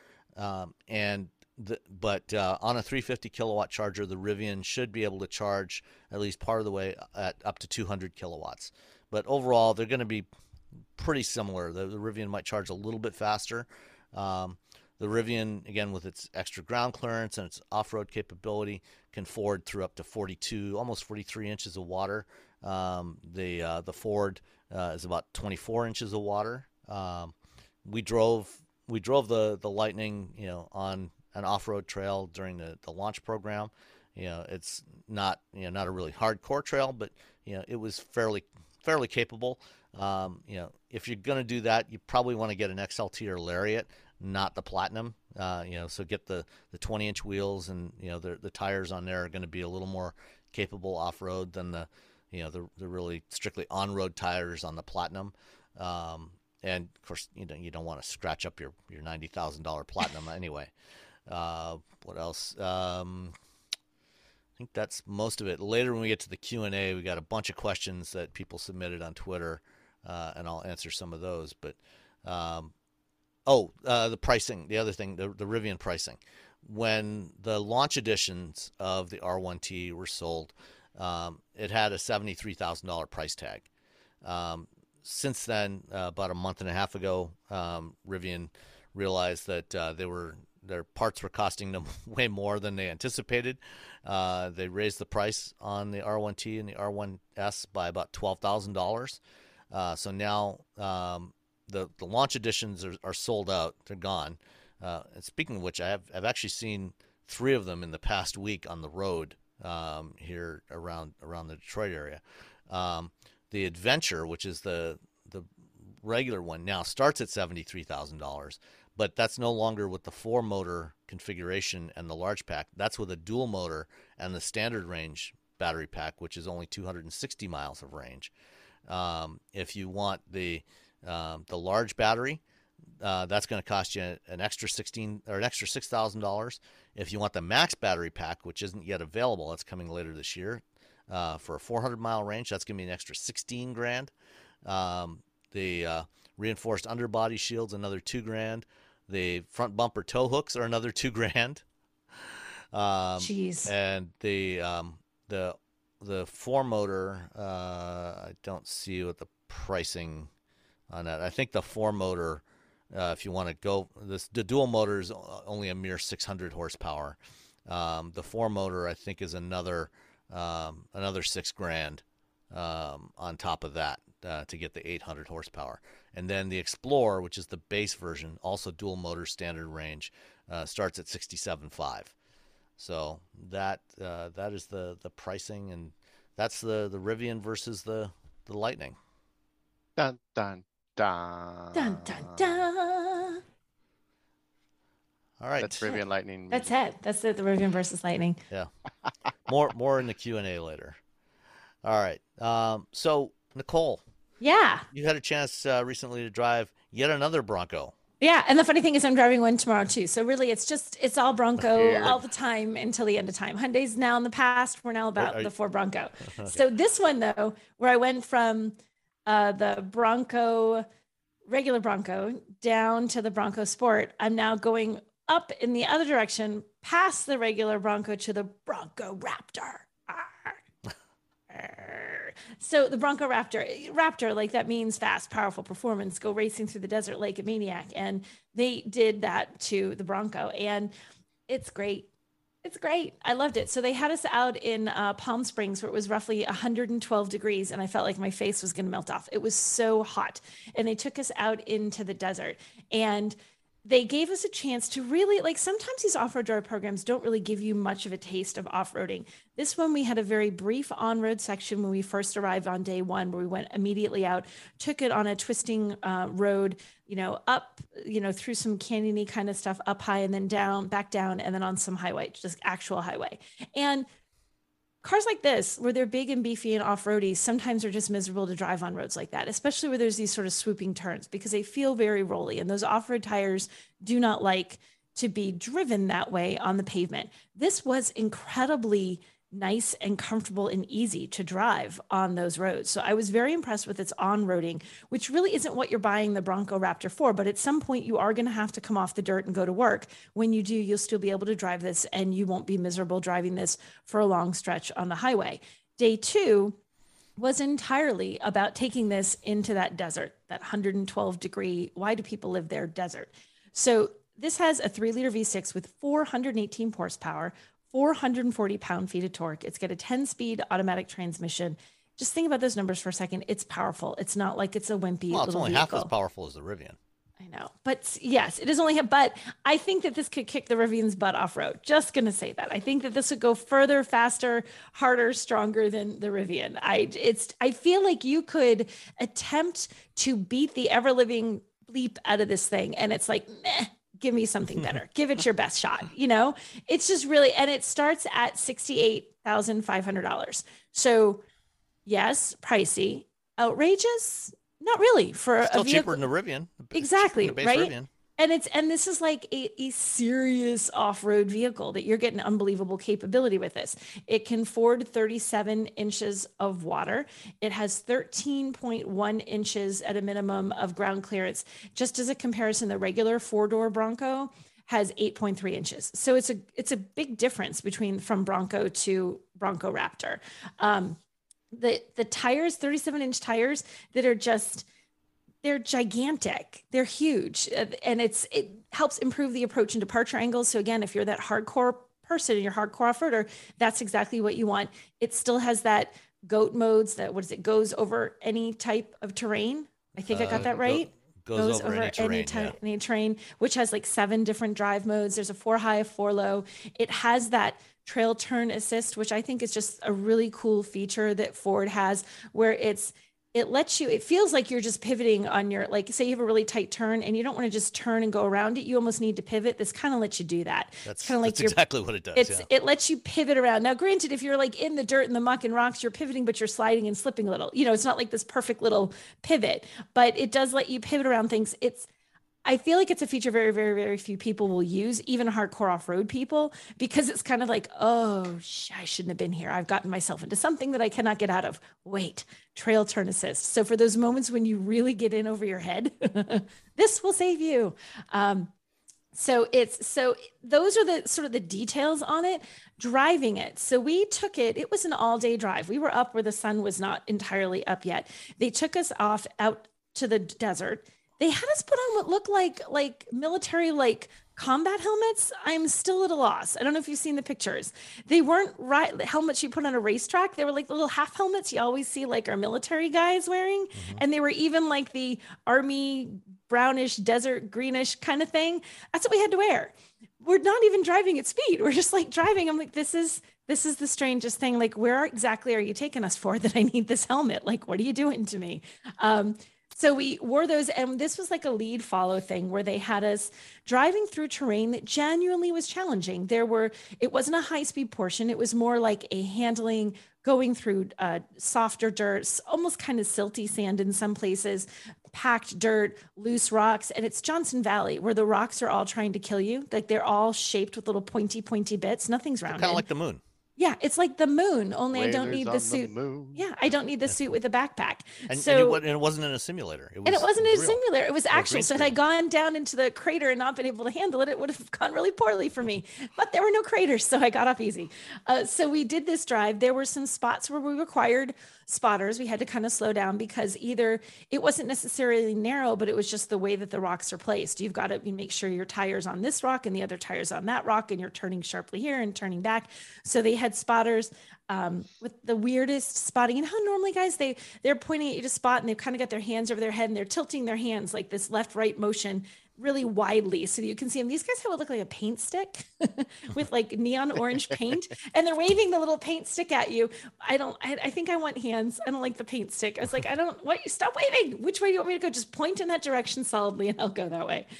but on a 350 kilowatt charger, the Rivian should be able to charge at least part of the way at up to 200 kilowatts. But overall, they're going to be pretty similar. The Rivian might charge a little bit faster. The Rivian, again, with its extra ground clearance and its off-road capability, can ford through up to 42, almost 43 inches of water. The Ford is about 24 inches of water. We drove the Lightning, on an off-road trail during the launch program. It's not not a really hardcore trail, but it was fairly capable. If you're going to do that, you probably want to get an XLT or Lariat, not the Platinum. So get the 20-inch wheels, and the tires on there are going to be a little more capable off-road than the really strictly on-road tires on the Platinum. And of course, you don't want to scratch up your $90,000 Platinum anyway. What else? I think that's most of it. Later, when we get to the Q&A, we got a bunch of questions that people submitted on Twitter, and I'll answer some of those. But the pricing, the other thing, the Rivian pricing. When the launch editions of the R1T were sold, it had a $73,000 price tag. Since then, about a month and a half ago, Rivian realized that their parts were costing them way more than they anticipated. They raised the price on the R1T and the R1S by about $12,000. So now the launch editions are sold out. They're gone. And speaking of which, I've actually seen 3 of them in the past week on the road here around the Detroit area. The Adventure, which is the regular one, now starts at $73,000, but that's no longer with the 4-motor configuration and the large pack. That's with a dual motor and the standard range battery pack, which is only 260 miles of range. If you want the large battery, that's going to cost you an extra $6,000. If you want the max battery pack, which isn't yet available, that's coming later this year, for a 400-mile range, that's going to be an extra $16,000. The reinforced underbody shields, another $2,000. The front bumper tow hooks are another $2,000. Jeez. And the 4-motor, I don't see what the pricing on that. I think the 4-motor, if you want to go, the dual motor is only a mere 600 horsepower. The 4-motor, I think, is another $6,000 on top of that to get the 800 horsepower. And then the Explorer, which is the base version, also dual motor standard range, starts at $67,500. So that is the pricing, and that's the Rivian versus the Lightning. Dun dun dun. Dun dun dun. All right. That's Rivian Lightning. That's it. That's the Rivian versus Lightning. Yeah. More in the Q&A later. All right. So Nicole. Yeah. You had a chance recently to drive yet another Bronco. Yeah. And the funny thing is I'm driving one tomorrow too. So really it's all Bronco Weird. all the time until the end of time. Hyundai's now in the past. We're now about the Ford Bronco. Okay. So this one though, where I went from the Bronco, regular Bronco down to the Bronco Sport, I'm now going up in the other direction past the regular Bronco to the Bronco Raptor. So the Bronco Raptor, like that means fast, powerful performance, go racing through the desert like a maniac. And they did that to the Bronco and it's great. It's great. I loved it. So they had us out in Palm Springs where it was roughly 112 degrees and I felt like my face was going to melt off. It was so hot. And they took us out into the desert and they gave us a chance to really, like, sometimes these off-road drive programs don't really give you much of a taste of off-roading. This one, we had a very brief on-road section when we first arrived on day one, where we went immediately out, took it on a twisting road, up, through some canyony kind of stuff, up high and then down, back down, and then on some highway, just actual highway. And cars like this, where they're big and beefy and off-roady, sometimes are just miserable to drive on roads like that, especially where there's these sort of swooping turns because they feel very rolly. And those off-road tires do not like to be driven that way on the pavement. This was incredibly nice and comfortable and easy to drive on those roads. So I was very impressed with its on-roading, which really isn't what you're buying the Bronco Raptor for, but at some point you are going to have to come off the dirt and go to work. When you do, you'll still be able to drive this and you won't be miserable driving this for a long stretch on the highway. Day two was entirely about taking this into that desert, that 112 degree, why do people live there, desert. So this has a 3-liter V6 with 418 horsepower, 440 pound-feet of torque. It's got a 10-speed automatic transmission. Just think about those numbers for a second. It's powerful. It's not like it's a wimpy Well, it's little only vehicle. half as powerful as the Rivian. I know, but yes, it is only but I think that this could kick the Rivian's butt off-road. Just going to say that. I think that this would go further, faster, harder, stronger than the Rivian. I feel like you could attempt to beat the ever-living bleep out of this thing, and it's like, meh. Give me something better. Give it your best shot. It's just really, and it starts at $68,500. So yes, pricey, outrageous, not really for Still a vehicle. cheaper than the Rivian. Exactly, The base right? Rivian. And this is like a serious off-road vehicle that you're getting unbelievable capability with this. It can ford 37 inches of water. It has 13.1 inches at a minimum of ground clearance. Just as a comparison, the regular 4-door Bronco has 8.3 inches. So it's a big difference from Bronco to Bronco Raptor. The tires, 37-inch tires that are they're gigantic. They're huge. And it helps improve the approach and departure angles. So again, if you're that hardcore person and you're hardcore off-roader, that's exactly what you want. It still has that GOAT modes that, goes over any type of terrain. I think I got that right. Goes over any terrain, any terrain, which has like 7 different drive modes. There's a 4-high, 4-low. It has that trail turn assist, which I think is just a really cool feature that Ford has, where it feels like you're just pivoting on your, like, say you have a really tight turn and you don't want to just turn and go around it. You almost need to pivot. This kind of lets you do that. That's kind of like exactly what it does. It lets you pivot around. Now, granted, if you're like in the dirt and the muck and rocks, you're pivoting, but you're sliding and slipping a little. It's not like this perfect little pivot, but it does let you pivot around things. I feel like it's a feature very, very, very few people will use, even hardcore off-road people, because it's kind of like, oh, I shouldn't have been here. I've gotten myself into something that I cannot get out of. Wait, trail turn assist. So for those moments when you really get in over your head, this will save you. So those are the sort of the details on it. Driving it. So we took it. It was an all-day drive. We were up where the sun was not entirely up yet. They took us out to the desert. They had us put on what looked like military, like combat helmets. I'm still at a loss. I don't know if you've seen the pictures. They weren't helmets you put on a racetrack. They were like the little half helmets you always see like our military guys wearing. Mm-hmm. And they were even like the army brownish, desert greenish kind of thing. That's what we had to wear. We're not even driving at speed. We're just like driving. I'm like, this is the strangest thing. Like, where exactly are you taking us for that I need this helmet? Like, what are you doing to me? So we wore those, and this was like a lead follow thing where they had us driving through terrain that genuinely was challenging. It wasn't a high speed portion. It was more like a handling, going through softer dirt, almost kind of silty sand in some places, packed dirt, loose rocks. And it's Johnson Valley where the rocks are all trying to kill you. Like they're all shaped with little pointy bits. Nothing's rounded. Kind of like the moon. Yeah, it's like the moon, only I don't need the suit. Yeah, I don't need the suit with the backpack. And it wasn't in a simulator. It wasn't in a simulator. It was actual. So had I gone down into the crater and not been able to handle it, it would have gone really poorly for me. But there were no craters, so I got off easy. So we did this drive. There were some spots where we required spotters. We had to kind of slow down because either it wasn't necessarily narrow, but it was just the way that the rocks are placed. You've got to make sure your tire's on this rock and the other tire's on that rock, and you're turning sharply here and turning back. So they had spotters with the weirdest spotting. And how normally, guys, they're pointing at you to spot, and they've kind of got their hands over their head, and they're tilting their hands like this left-right motion really widely so that you can see them. These guys have what look like a paint stick with like neon orange paint, and they're waving the little paint stick at you. I think I want hands. I don't like the paint stick. I was like, stop waving. Which way do you want me to go? Just point in that direction solidly and I'll go that way.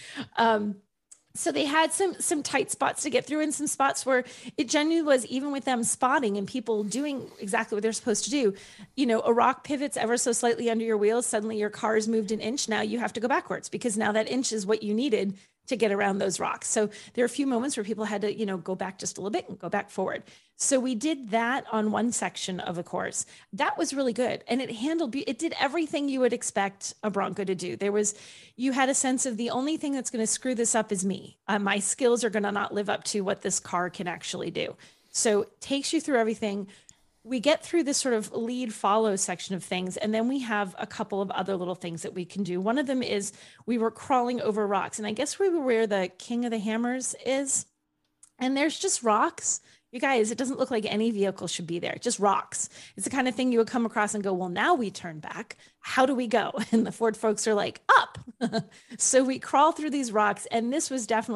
So they had some tight spots to get through, and some spots where it genuinely was, even with them spotting and people doing exactly what they're supposed to do. A rock pivots ever so slightly under your wheels. Suddenly your car's moved an inch. Now you have to go backwards because now that inch is what you needed to get around those rocks. So there are a few moments where people had to, go back just a little bit and go back forward. So we did that on one section of the course. That was really good. And it did everything you would expect a Bronco to do. You had a sense of the only thing that's going to screw this up is me. My skills are going to not live up to what this car can actually do. So it takes you through everything. We get through this sort of lead follow section of things. And then we have a couple of other little things that we can do. One of them is we were crawling over rocks, and I guess we were where the King of the Hammers is. And there's just rocks. You guys, it doesn't look like any vehicle should be there. Just rocks. It's the kind of thing you would come across and go, well, now we turn back. How do we go? And the Ford folks are like, up. So we crawl through these rocks. And this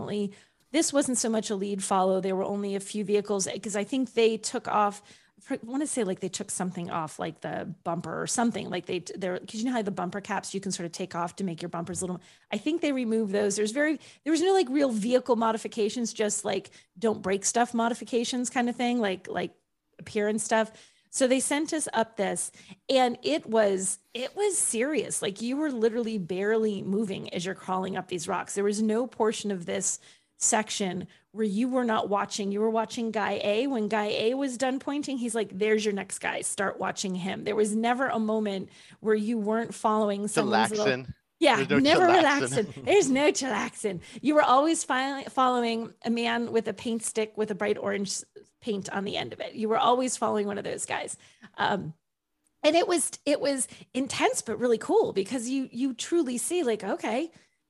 wasn't so much a lead follow. There were only a few vehicles because I think they took off. I want to say like they took something off, like the bumper or something, like because you know how the bumper caps you can sort of take off to make your bumpers a little. I think they removed those. There was no like real vehicle modifications, just like don't break stuff modifications kind of thing, like appearance stuff. So they sent us up this, and it was serious. Like you were literally barely moving as you're crawling up these rocks. There was no portion of this section where you were not watching. You were watching guy A. When guy A was done pointing, he's like, there's your next guy. Start watching him. There was never a moment where you weren't following someone's little... Yeah, never relaxing. There's no chillaxing. You were always following a man with a paint stick with a bright orange paint on the end of it. You were always following one of those guys. And it was intense, but really cool because you truly see like, okay,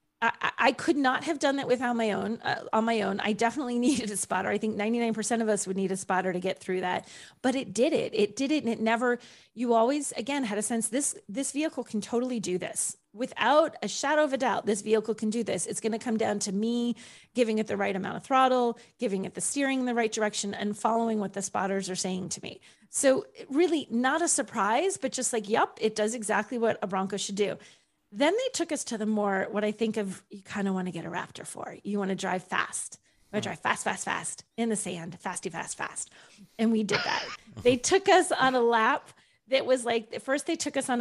I could not have done that without on my own. I definitely needed a spotter. I think 99% of us would need a spotter to get through that, but it did it. And you always, again, had a sense this vehicle can totally do this without a shadow of a doubt. This vehicle can do this. It's going to come down to me giving it the right amount of throttle, giving it the steering in the right direction, and following what the spotters are saying to me. So really not a surprise, but just like, yep, it does exactly what a Bronco should do. Then they took us to the more, what I think of, you kind of want to get a Raptor for. You want to drive fast. You want to drive fast, fast, fast in the sand, fasty, fast, fast. And we did that. They took us on a lap that was like, at first they took us on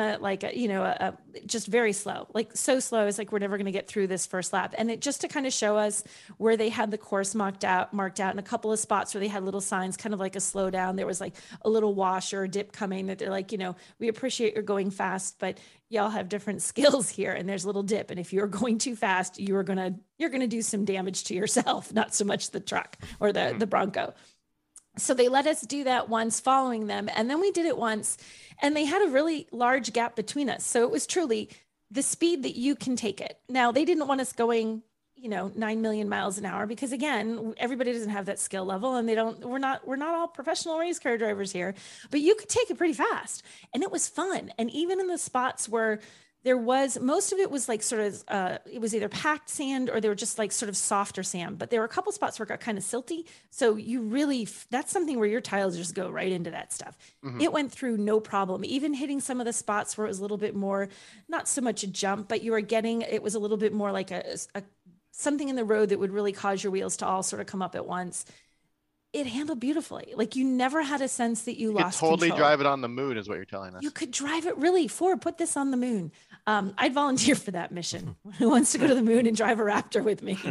a just very slow, like so slow. It's like, we're never going to get through this first lap. And it just to kind of show us where they had the course marked out in a couple of spots where they had little signs, kind of like a slow down. There was like a little wash or a dip coming that they're like, we appreciate you're going fast, but y'all have different skills here. And there's a little dip. And if you're going too fast, you're going to do some damage to yourself, not so much the truck or the Bronco. So they let us do that once following them. And then we did it once, and they had a really large gap between us. So it was truly the speed that you can take it. Now, they didn't want us going, 9 million miles an hour, because again, everybody doesn't have that skill level, and we're not all professional race car drivers here, but you could take it pretty fast, and it was fun. And even in the spots where most of it was like sort of, it was either packed sand or they were just like sort of softer sand, but there were a couple spots where it got kind of silty. So that's something where your tires just go right into that stuff. Mm-hmm. It went through no problem, even hitting some of the spots where it was a little bit more, not so much a jump, but it was a little bit more like a something in the road that would really cause your wheels to all sort of come up at once. it handled beautifully. Like you never had a sense that you You could lost totally control. drive it on the moon, is what you're telling us. You could drive it really. Ford, put this on the moon. I'd volunteer for that mission. Who wants to go to the moon and drive a Raptor with me?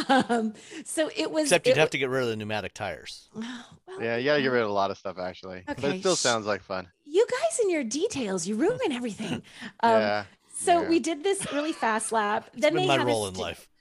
So it was. Except you'd have to get rid of the pneumatic tires. Well, Yeah, you gotta get rid of a lot of stuff actually, but Okay, it still sounds like fun. you guys and your details, you ruin everything. Yeah. So yeah. we did this really fast lap. Then Been they my had role us in do- life.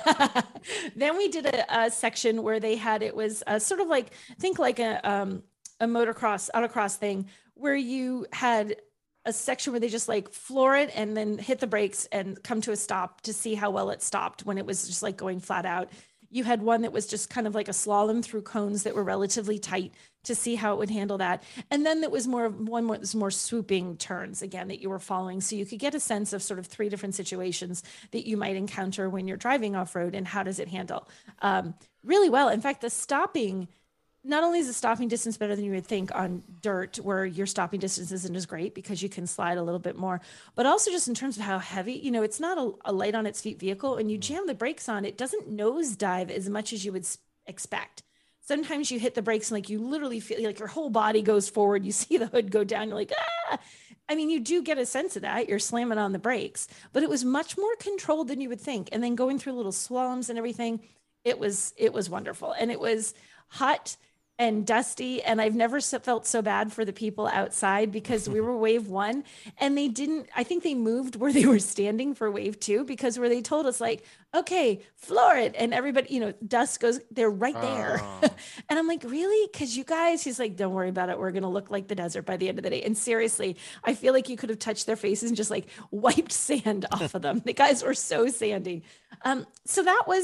Then we did a section where they had it was sort of like think like a motocross autocross thing where you had a section where they just like floor it and then hit the brakes and come to a stop to see how well it stopped when it was just like going flat out. You had one that was just kind of like a slalom through cones that were relatively tight to see how it would handle that. And then that was one was more swooping turns again that you were following. So you could get a sense of sort of three different situations that you might encounter when you're driving off road and how does it handle really well. In fact, the stopping, not only is the stopping distance better than you would think on dirt where your stopping distance isn't as great because you can slide a little bit more, but also just in terms of how heavy, it's not a light on its feet vehicle and you jam the brakes on, it doesn't nosedive as much as you would expect. Sometimes you hit the brakes and like you literally feel like your whole body goes forward. You see the hood go down. You're like, ah. I mean, you do get a sense of that. You're slamming on the brakes, but it was much more controlled than you would think. And then going through little slaloms and everything, it was wonderful. And it was hot and dusty. And I've never felt so bad for the people outside because we were wave one and I think they moved where they were standing for wave two because where they told us like, okay, floor it. And everybody, dust goes, they're right there. Oh. And I'm like, really? Cause you guys, he's like, don't worry about it. We're going to look like the desert by the end of the day. And seriously, I feel like you could have touched their faces and just like wiped sand off of them. The guys were so sandy. So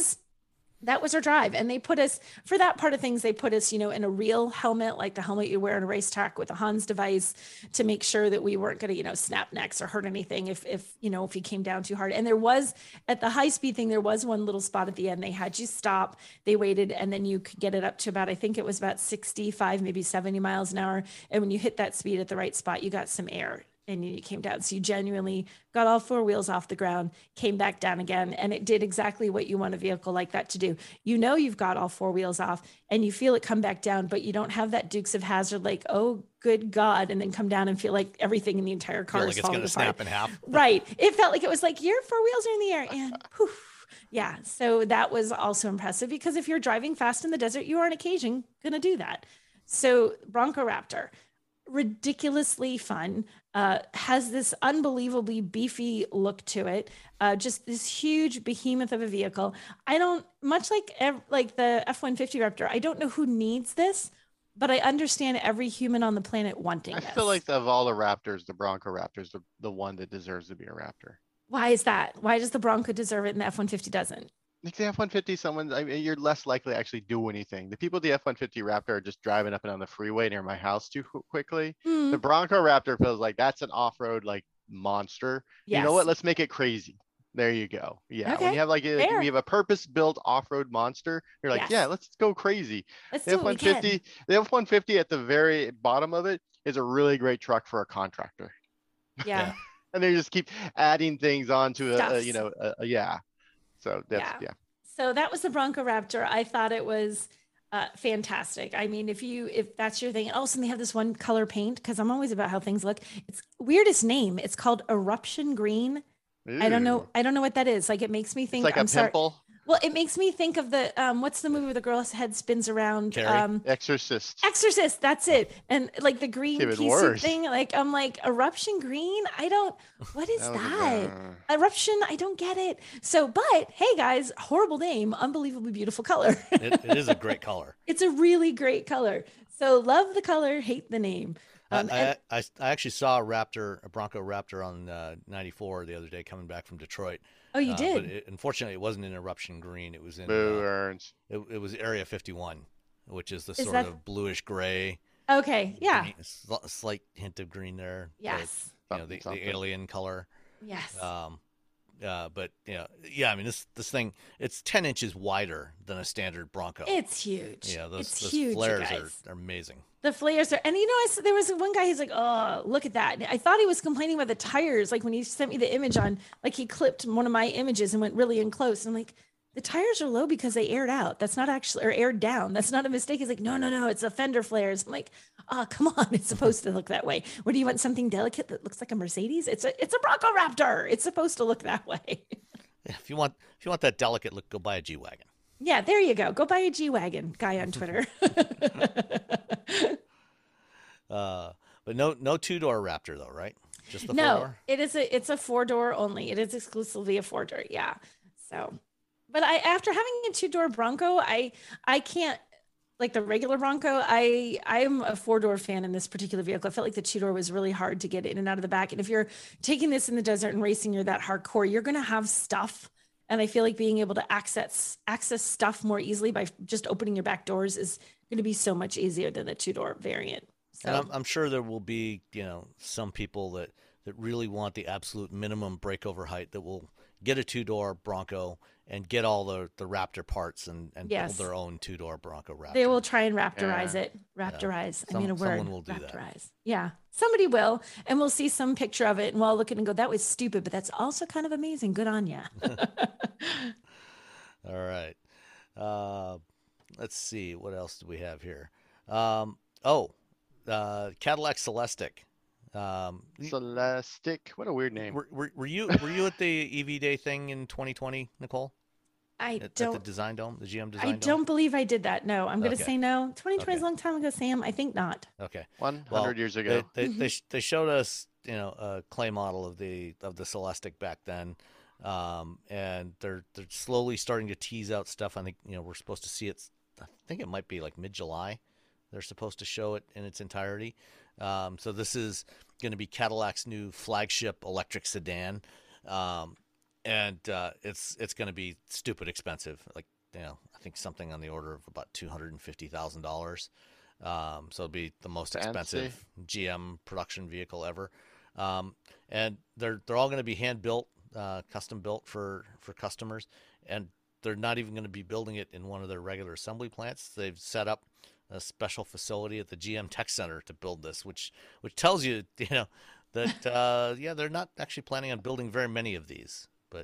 that was our drive. And they put us for that part of things. They put us, in a real helmet, like the helmet you wear in a racetrack with a Hans device to make sure that we weren't going to, snap necks or hurt anything if he came down too hard. And there was at the high speed thing, there was one little spot at the end. They had you stop, they waited, and then you could get it up to about, I think it was about 65, maybe 70 miles an hour. And when you hit that speed at the right spot, you got some air. And you came down. So you genuinely got all four wheels off the ground, came back down again. And it did exactly what you want a vehicle like that to do. You've got all four wheels off and you feel it come back down, but you don't have that Dukes of Hazzard, like, oh, good God. And then come down and feel like everything in the entire car is falling apart. It's going to snap in half. Right. It felt like it was like your four wheels are in the air and poof. Yeah. So that was also impressive because if you're driving fast in the desert, you are on occasion going to do that. So Bronco Raptor, ridiculously fun, has this unbelievably beefy look to it, just this huge behemoth of a vehicle. I don't, much like the F-150 Raptor, I don't know who needs this, but I understand every human on the planet wanting this. I feel like of all the Raptors, the Bronco Raptor is the one that deserves to be a Raptor. Why is that? Why does the Bronco deserve it and the F-150 doesn't? Like the F-150, you're less likely to actually do anything. The people with the F-150 Raptor are just driving up and down the freeway near my house too quickly. The Bronco Raptor feels like that's an off-road like monster. Yes. You know what? Let's make it crazy. There you go. Yeah. Okay. When you have we have a purpose-built off-road monster, you're like, Yes. yeah, let's go crazy. Let's The do what we can. The F-150 at the very bottom of it is a really great truck for a contractor. Yeah. And they just keep adding things onto Stuffs. yeah. So that's yeah. So that was the Bronco Raptor. I thought it was fantastic. I mean, if that's your thing, and all of a sudden they have this one color paint because I'm always about how things look. It's weirdest name. It's called Eruption Green. I don't know. I don't know what that is. Like it makes me think. It's like I'm a sorry. pimple. Well, it makes me think of the what's the movie where the girl's head spins around? Carrie? Exorcist. Exorcist, that's it. And like the green Even pea soup worse. thing, like I'm like Eruption Green. What is that? Eruption, I don't get it. So, but hey guys, horrible name, unbelievably beautiful color. It is a great color. It's a really great color. So love the color, hate the name. I actually saw a Bronco Raptor on 94 the other day coming back from Detroit. Oh, you did? But unfortunately, it wasn't in Eruption Green. It was in Boo Earns. it was Area 51, which is the Is sort that- of bluish gray. Okay, yeah. Green, slight hint of green there. Yes. The alien color. Yes. But I mean, this thing, it's 10 inches wider than a standard Bronco. It's huge. Yeah, those it's huge, you flares guys. are amazing. The flares are, and there was one guy, he's like, oh, look at that. And I thought he was complaining about the tires. Like when he sent me the image on, like he clipped one of my images and went really in close. I'm like, the tires are low because they aired out. That's not actually, or aired down. That's not a mistake. He's like, no, it's a fender flares. I'm like, oh, come on. It's supposed to look that way. What do you want? Something delicate that looks like a Mercedes? It's a Bronco Raptor. It's supposed to look that way. If you want that delicate look, go buy a G-Wagon. Yeah, there you go. Go buy a G-Wagon, guy on Twitter. But no two-door Raptor though, right? Just the No, four-door? it's a 4-door only. It is exclusively a 4-door. Yeah. So, but after having a 2-door Bronco, I can't, like the regular Bronco, I'm a 4-door fan in this particular vehicle. I felt like the 2-door was really hard to get in and out of the back. And if you're taking this in the desert and racing, you're that hardcore, you're going to have stuff. And I feel like being able to access stuff more easily by just opening your back doors is going to be so much easier than the 2-door variant. So And I'm sure there will be, some people that really want the absolute minimum breakover height that will get a 2-door Bronco and get all the Raptor parts and Yes. build their own 2-door Bronco Raptor. they will try and Raptorize Yeah. it. Raptorize. I Some- mean, a word. someone will do that. Raptorize. Yeah. Somebody will. And we'll see some picture of it and we'll all look at it and go, that was stupid, but that's also kind of amazing. Good on ya. All right. Let's see. What else do we have here? Cadillac Celestiq. Celestiq. What a weird name. Were you at the EV Day thing in 2020, Nicole? At the Design Dome, the GM Design I Dome? don't believe I did that. No, I'm going to Okay. say no. 2020 is Okay. a long time ago, Sam. I think not. Okay. 100 years ago. They showed us, a clay model of the Celestiq back then, and they're slowly starting to tease out stuff. I think we're supposed to see it. I think it might be like mid-July. They're supposed to show it in its entirety. So this is going to be Cadillac's new flagship electric sedan, and it's going to be stupid expensive. Like I think something on the order of about $250,000. So it'll be the most Fancy. expensive GM production vehicle ever. And they're all going to be hand built, custom built for customers, and they're not even going to be building it in one of their regular assembly plants. They've set up a special facility at the GM Tech Center to build this, which tells you that they're not actually planning on building very many of these, but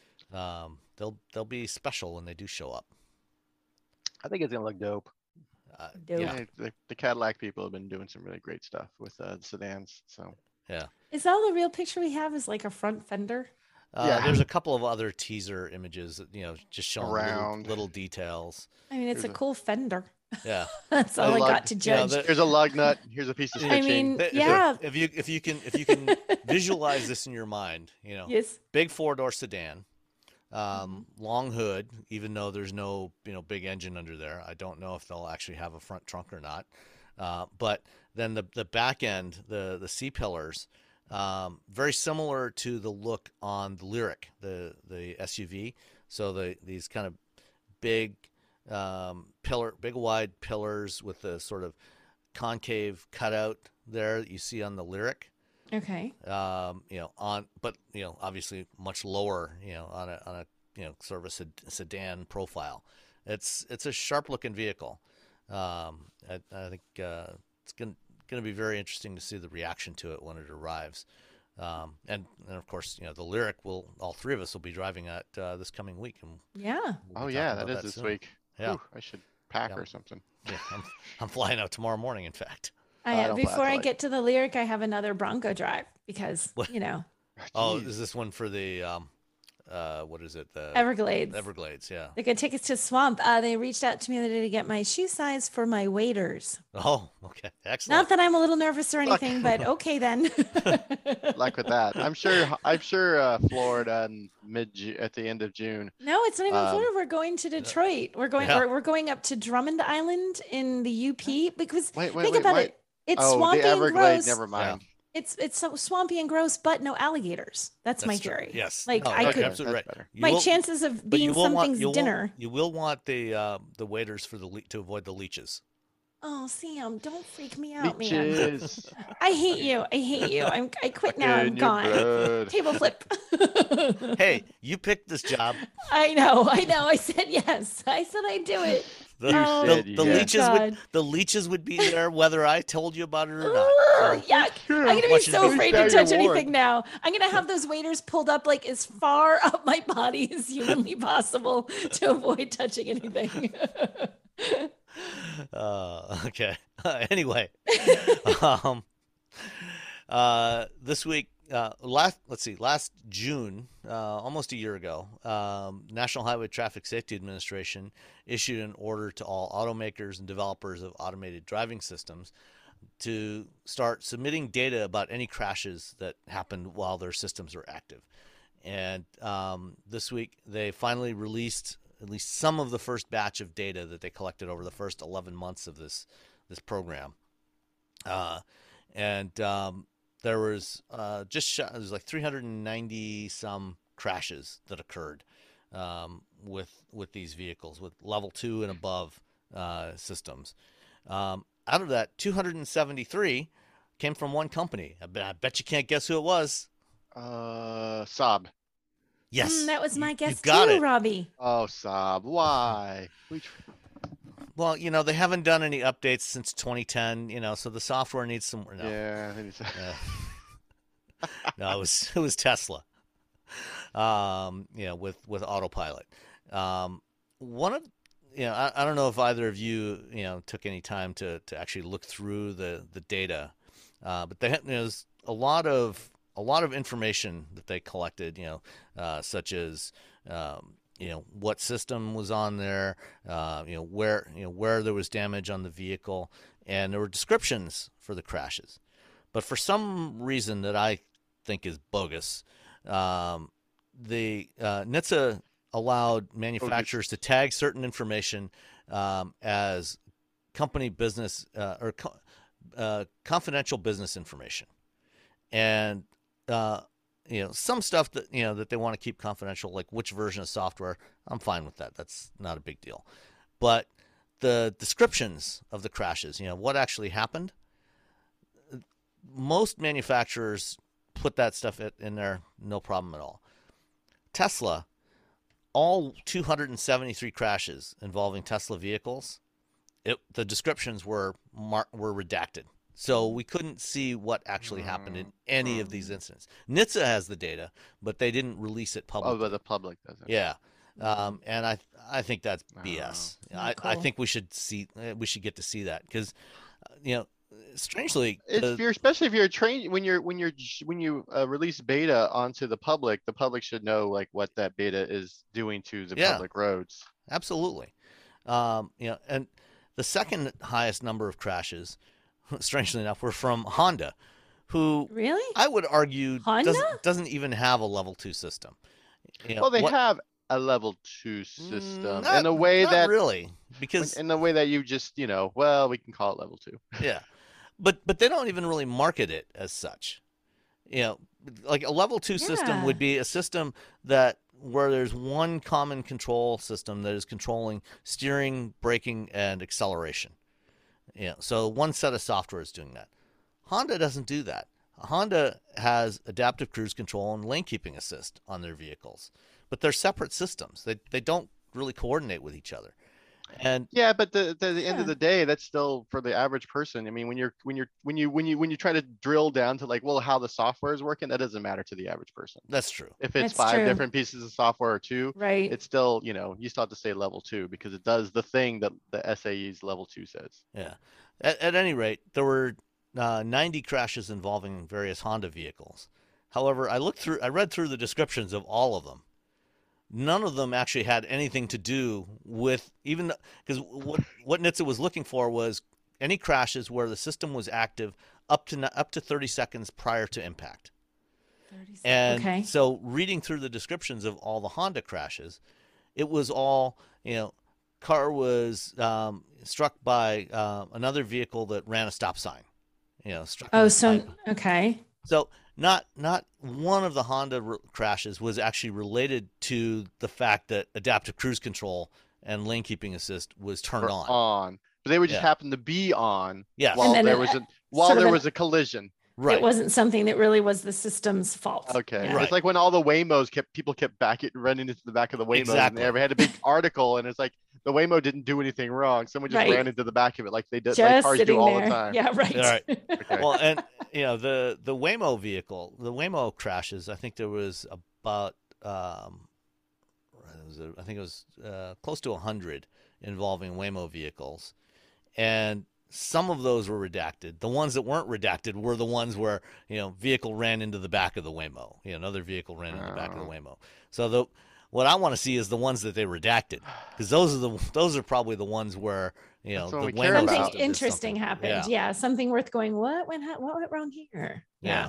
they'll be special when they do show up. I think it's gonna look dope. Dope. Yeah. The Cadillac people have been doing some really great stuff with the sedans. So Yeah. Is that all the real picture we have is like a front fender? Yeah. There's a couple of other teaser images that, just showing Around. little details. I mean, it's a There's a- cool fender. Yeah. That's all I love- got to judge. here's a lug nut. Here's a piece of I stitching. mean, yeah. If you can visualize this in your mind, Yes. big 4-door sedan, long hood, even though there's no big engine under there. I don't know if they'll actually have a front trunk or not. But then the back end, the C pillars, very similar to the look on the Lyriq, the SUV. So these kind of big big wide pillars with the sort of concave cutout there that you see on the Lyriq. Okay. Obviously much lower, on a sort of a sedan profile. It's a sharp looking vehicle. I think it's going to be very interesting to see the reaction to it when it arrives. And of course, the Lyriq all three of us will be driving it this coming week. And Yeah. we'll Oh be yeah, talking that about is this soon. week. Yeah. Whew, I should pack Yeah. or something. Yeah, I'm flying out tomorrow morning, in fact. I don't Before I like- get to the Lyric, I have another Bronco drive because, What? Oh, Jeez. is this one for the what is it? The Everglades. Everglades, yeah. They're going to take us to Swamp. They reached out to me the other day to get my shoe size for my waders. Oh, okay, excellent. Not that I'm a little nervous or anything, but okay then. Luck with that. I'm sure Florida and at the end of June. No, it's not even Um, Florida. We're going to Detroit. We're going. Yeah. We're going up to Drummond Island in the UP because think about wait. it. It's Oh, swampy the and Everglades. gross. Never mind. It's so swampy and gross, but no alligators. That's my True. theory. Yes. Like No, I you're could. absolutely right. That's better. You My will- chances of but being you will want- something's you will- dinner. You will want the waders to avoid the leeches. Oh, Sam, don't freak me out, man. Leeches. I hate you. I hate you. I quit now. I'm In your gone. blood. Table flip. Hey, you picked this job. I know. I said yes. I said I'd do it. The, Oh, the yeah. leeches God. would the leeches would be there whether I told you about it or not. Ugh, So, yuck. I'm gonna be Watch it so be- afraid Now to you're touch warned. anything now. I'm gonna have those waders pulled up like as far up my body as humanly possible to avoid touching anything. Okay. Anyway, um, this week, last June, almost a year ago, National Highway Traffic Safety Administration issued an order to all automakers and developers of automated driving systems to start submitting data about any crashes that happened while their systems were active. And this week, they finally released at least some of the first batch of data that they collected over the first 11 months of this program. There was there's like 390 some crashes that occurred with these vehicles with level 2 and above systems. Out of that, 273 came from one company. I bet you can't guess who it was. Saab. Yes, That was my you guess got too, it. Robbie. Oh, Saab. Why? Well, they haven't done any updates since 2010. So the software needs some. No, Yeah. I think it's- no, it was Tesla. With autopilot. One of I don't know if either of you took any time to actually look through the data, but there's a lot of information that they collected. Such as what system was on there, where there was damage on the vehicle, and there were descriptions for the crashes. But for some reason that I think is bogus, the NHTSA allowed manufacturers to tag certain information as company business or confidential business information, and some stuff that that they want to keep confidential, like which version of software. I'm fine with that. That's not a big deal. But the descriptions of the crashes, what actually happened, most manufacturers put that stuff in there, no problem at all. Tesla, all 273 crashes involving Tesla vehicles, the descriptions were redacted. So we couldn't see what actually happened in any of these incidents. NHTSA has the data, but they didn't release it publicly. Oh, but the public doesn't. Yeah. And I think that's BS. Not I cool. think we should get to see that because, strangely, Especially if you're trained when you release beta onto the public should know like what that beta is doing to the public roads. Absolutely. And the second highest number of crashes, strangely enough, were from Honda, who Really? I would argue Honda? doesn't even have a level 2 system. Well, they have a level 2 system Not- in the way not that really, because in the way that you just well, we can call it level 2. yeah, but they don't even really market it as such. Like a level 2 system Yeah. would be a system where there's one common control system that is controlling steering, braking, and acceleration. So one set of software is doing that. Honda doesn't do that. Honda has adaptive cruise control and lane keeping assist on their vehicles, but they're separate systems. They don't really coordinate with each other. And Yeah, but the end of the day, that's still for the average person. I mean, when you try to drill down to like, well, how the software is working, that doesn't matter to the average person. that's true. If it's That's 5 true. different pieces of software or 2, Right. it's still, you still have to say level 2 because it does the thing that the SAE's level 2 says. Yeah. At any rate, there were 90 crashes involving various Honda vehicles. However, I read through the descriptions of all of them. None of them actually had anything to do with because what NHTSA was looking for was any crashes where the system was active up to 30 seconds prior to impact. 30 And okay. so reading through the descriptions of all the Honda crashes, it was all, car was struck by another vehicle that ran a stop sign. Struck in Oh, the so side. okay. So not one of the Honda crashes was actually related to the fact that adaptive cruise control and lane keeping assist was turned on. But they would just Yeah. happen to be on Yes. while And then there it- was sort of a collision. Right. It wasn't something that really was the system's fault. Okay. Yeah. Right. It's like when all the Waymos people kept running into the back of the Waymo, Exactly. and they had a big article, and it's like the Waymo didn't do anything wrong. Someone just Right. ran into the back of it, like they did, like Just cars sitting do all there. the time. Yeah, right. All right. Okay. Well, and the Waymo vehicle, the Waymo crashes. I think there was about I think it was close to 100 involving Waymo vehicles, and some of those were redacted. The ones that weren't redacted were the ones where vehicle ran into the back of the Waymo. Another vehicle ran into the back of the Waymo. So what I want to see is the ones that they redacted, because those are probably the ones where the Waymo Something system did interesting something. happened. Yeah, something worth going. What went wrong here? Yeah.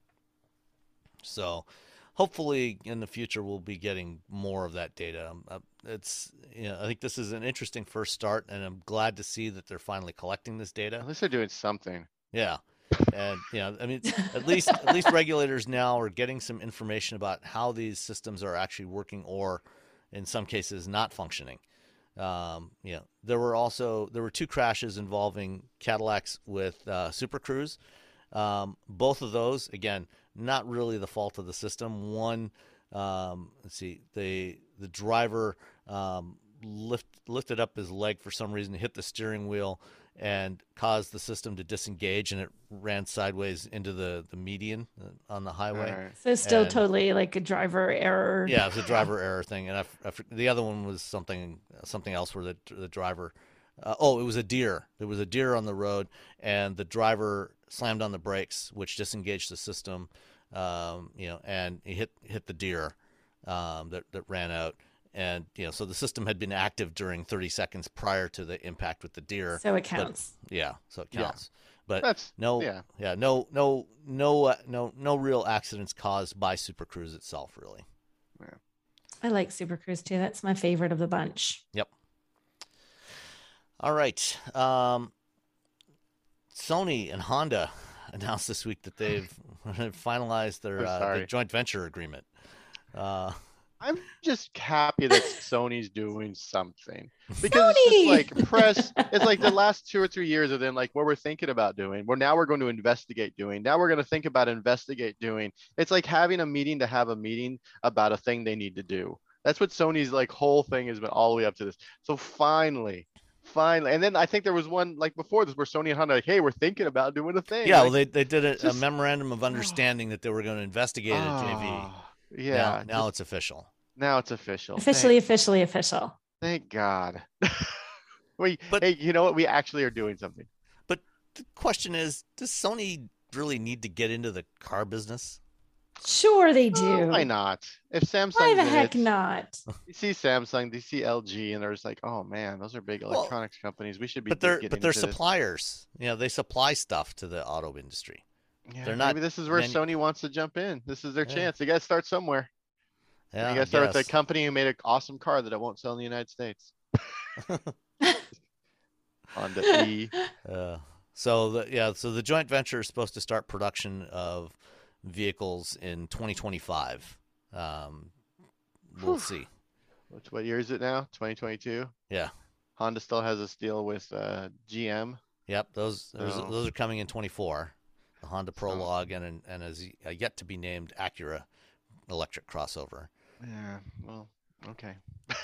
So hopefully in the future we'll be getting more of that data. I think this is an interesting first start, and I'm glad to see that they're finally collecting this data. At least they're doing something. Yeah. And I mean, at least regulators now are getting some information about how these systems are actually working, or in some cases not functioning. There were two crashes involving Cadillacs with Super Cruise. Both of those, again, not really the fault of the system. One, let's see, the driver lifted up his leg for some reason, hit the steering wheel, and caused the system to disengage, and it ran sideways into the median on the highway. Right. So still totally like a driver error. Yeah, it was a driver error thing. And the other one was something else where the driver, it was a deer. There was a deer on the road, and the driver slammed on the brakes, which disengaged the system, and he hit the deer that ran out. And so the system had been active during 30 seconds prior to the impact with the deer. So it counts. So it counts. But That's no real accidents caused by Super Cruise itself, really. Yeah. I like Super Cruise too. That's my favorite of the bunch. Yep. All right. Sony and Honda announced this week that they've finalized their joint venture agreement. I'm just happy that Sony's doing something, because it's just like press. It's like the last 2 or 3 years of them, like what we're thinking about doing. We're going to investigate doing. Now we're going to think about investigate doing. It's like having a meeting to have a meeting about a thing they need to do. That's what Sony's like whole thing has been all the way up to this. So finally, and then I think there was one like before this where Sony and Honda like, hey, we're thinking about doing a thing. Yeah, like, well, they did a memorandum of understanding that they were going to investigate a JV. Yeah. Now it's official. Now it's official. Officially. Thank God. Hey, you know what? We actually are doing something. But the question is, does Sony really need to get into the car business? Sure they do. Why not? If Samsung, Why the heck not? You see Samsung, you see LG, and there's like, oh man, those are big electronics companies. We should be. But they're suppliers. They supply stuff to the auto industry. Yeah, they're not. Maybe this is where Sony wants to jump in. This is their chance. They got to start somewhere. Yeah, you got to start with a company who made an awesome car that it won't sell in the United States. Honda E. So the joint venture is supposed to start production of vehicles in 2025. We'll see. What year is it now? 2022. Yeah. Honda still has this deal with GM. Yep, those are coming in 24. The Honda Prologue and is yet to be named Acura electric crossover. Yeah. Well, okay.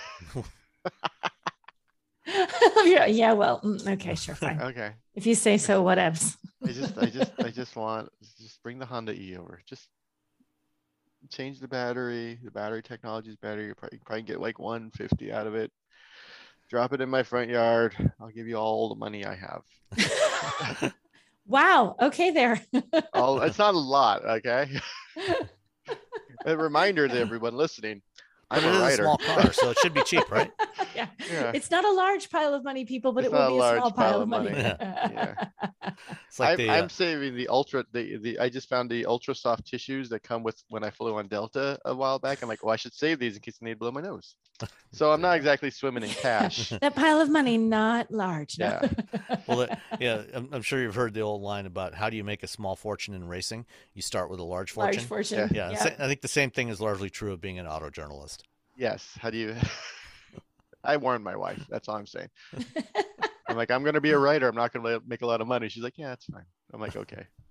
Yeah. Well. Okay. Sure. Fine. Okay. If you say so, whatevs. I just want bring the Honda E over. Just change the battery. The battery technology is better. You probably get like 150 out of it. Drop it in my front yard. I'll give you all the money I have. Wow. Okay. There. Oh, it's not a lot. Okay. A reminder to everyone listening. I'm a writer. It's a small car, so it should be cheap, right? Yeah. It's not a large pile of money, people, but it will be a small pile of money. Yeah. It's like I'm saving the ultra. I just found the ultra soft tissues that come with when I flew on Delta a while back. I'm like, well, I should save these in case I need to blow my nose. So I'm not exactly swimming in cash. That pile of money, not large. No. Yeah. Well, I'm sure you've heard the old line about how do you make a small fortune in racing? You start with a large fortune. Large fortune. Yeah. I think the same thing is largely true of being an auto journalist. Yes. How do you? I warned my wife. That's all I'm saying. I'm like, I'm going to be a writer. I'm not going to make a lot of money. She's like, yeah, that's fine. I'm like, okay.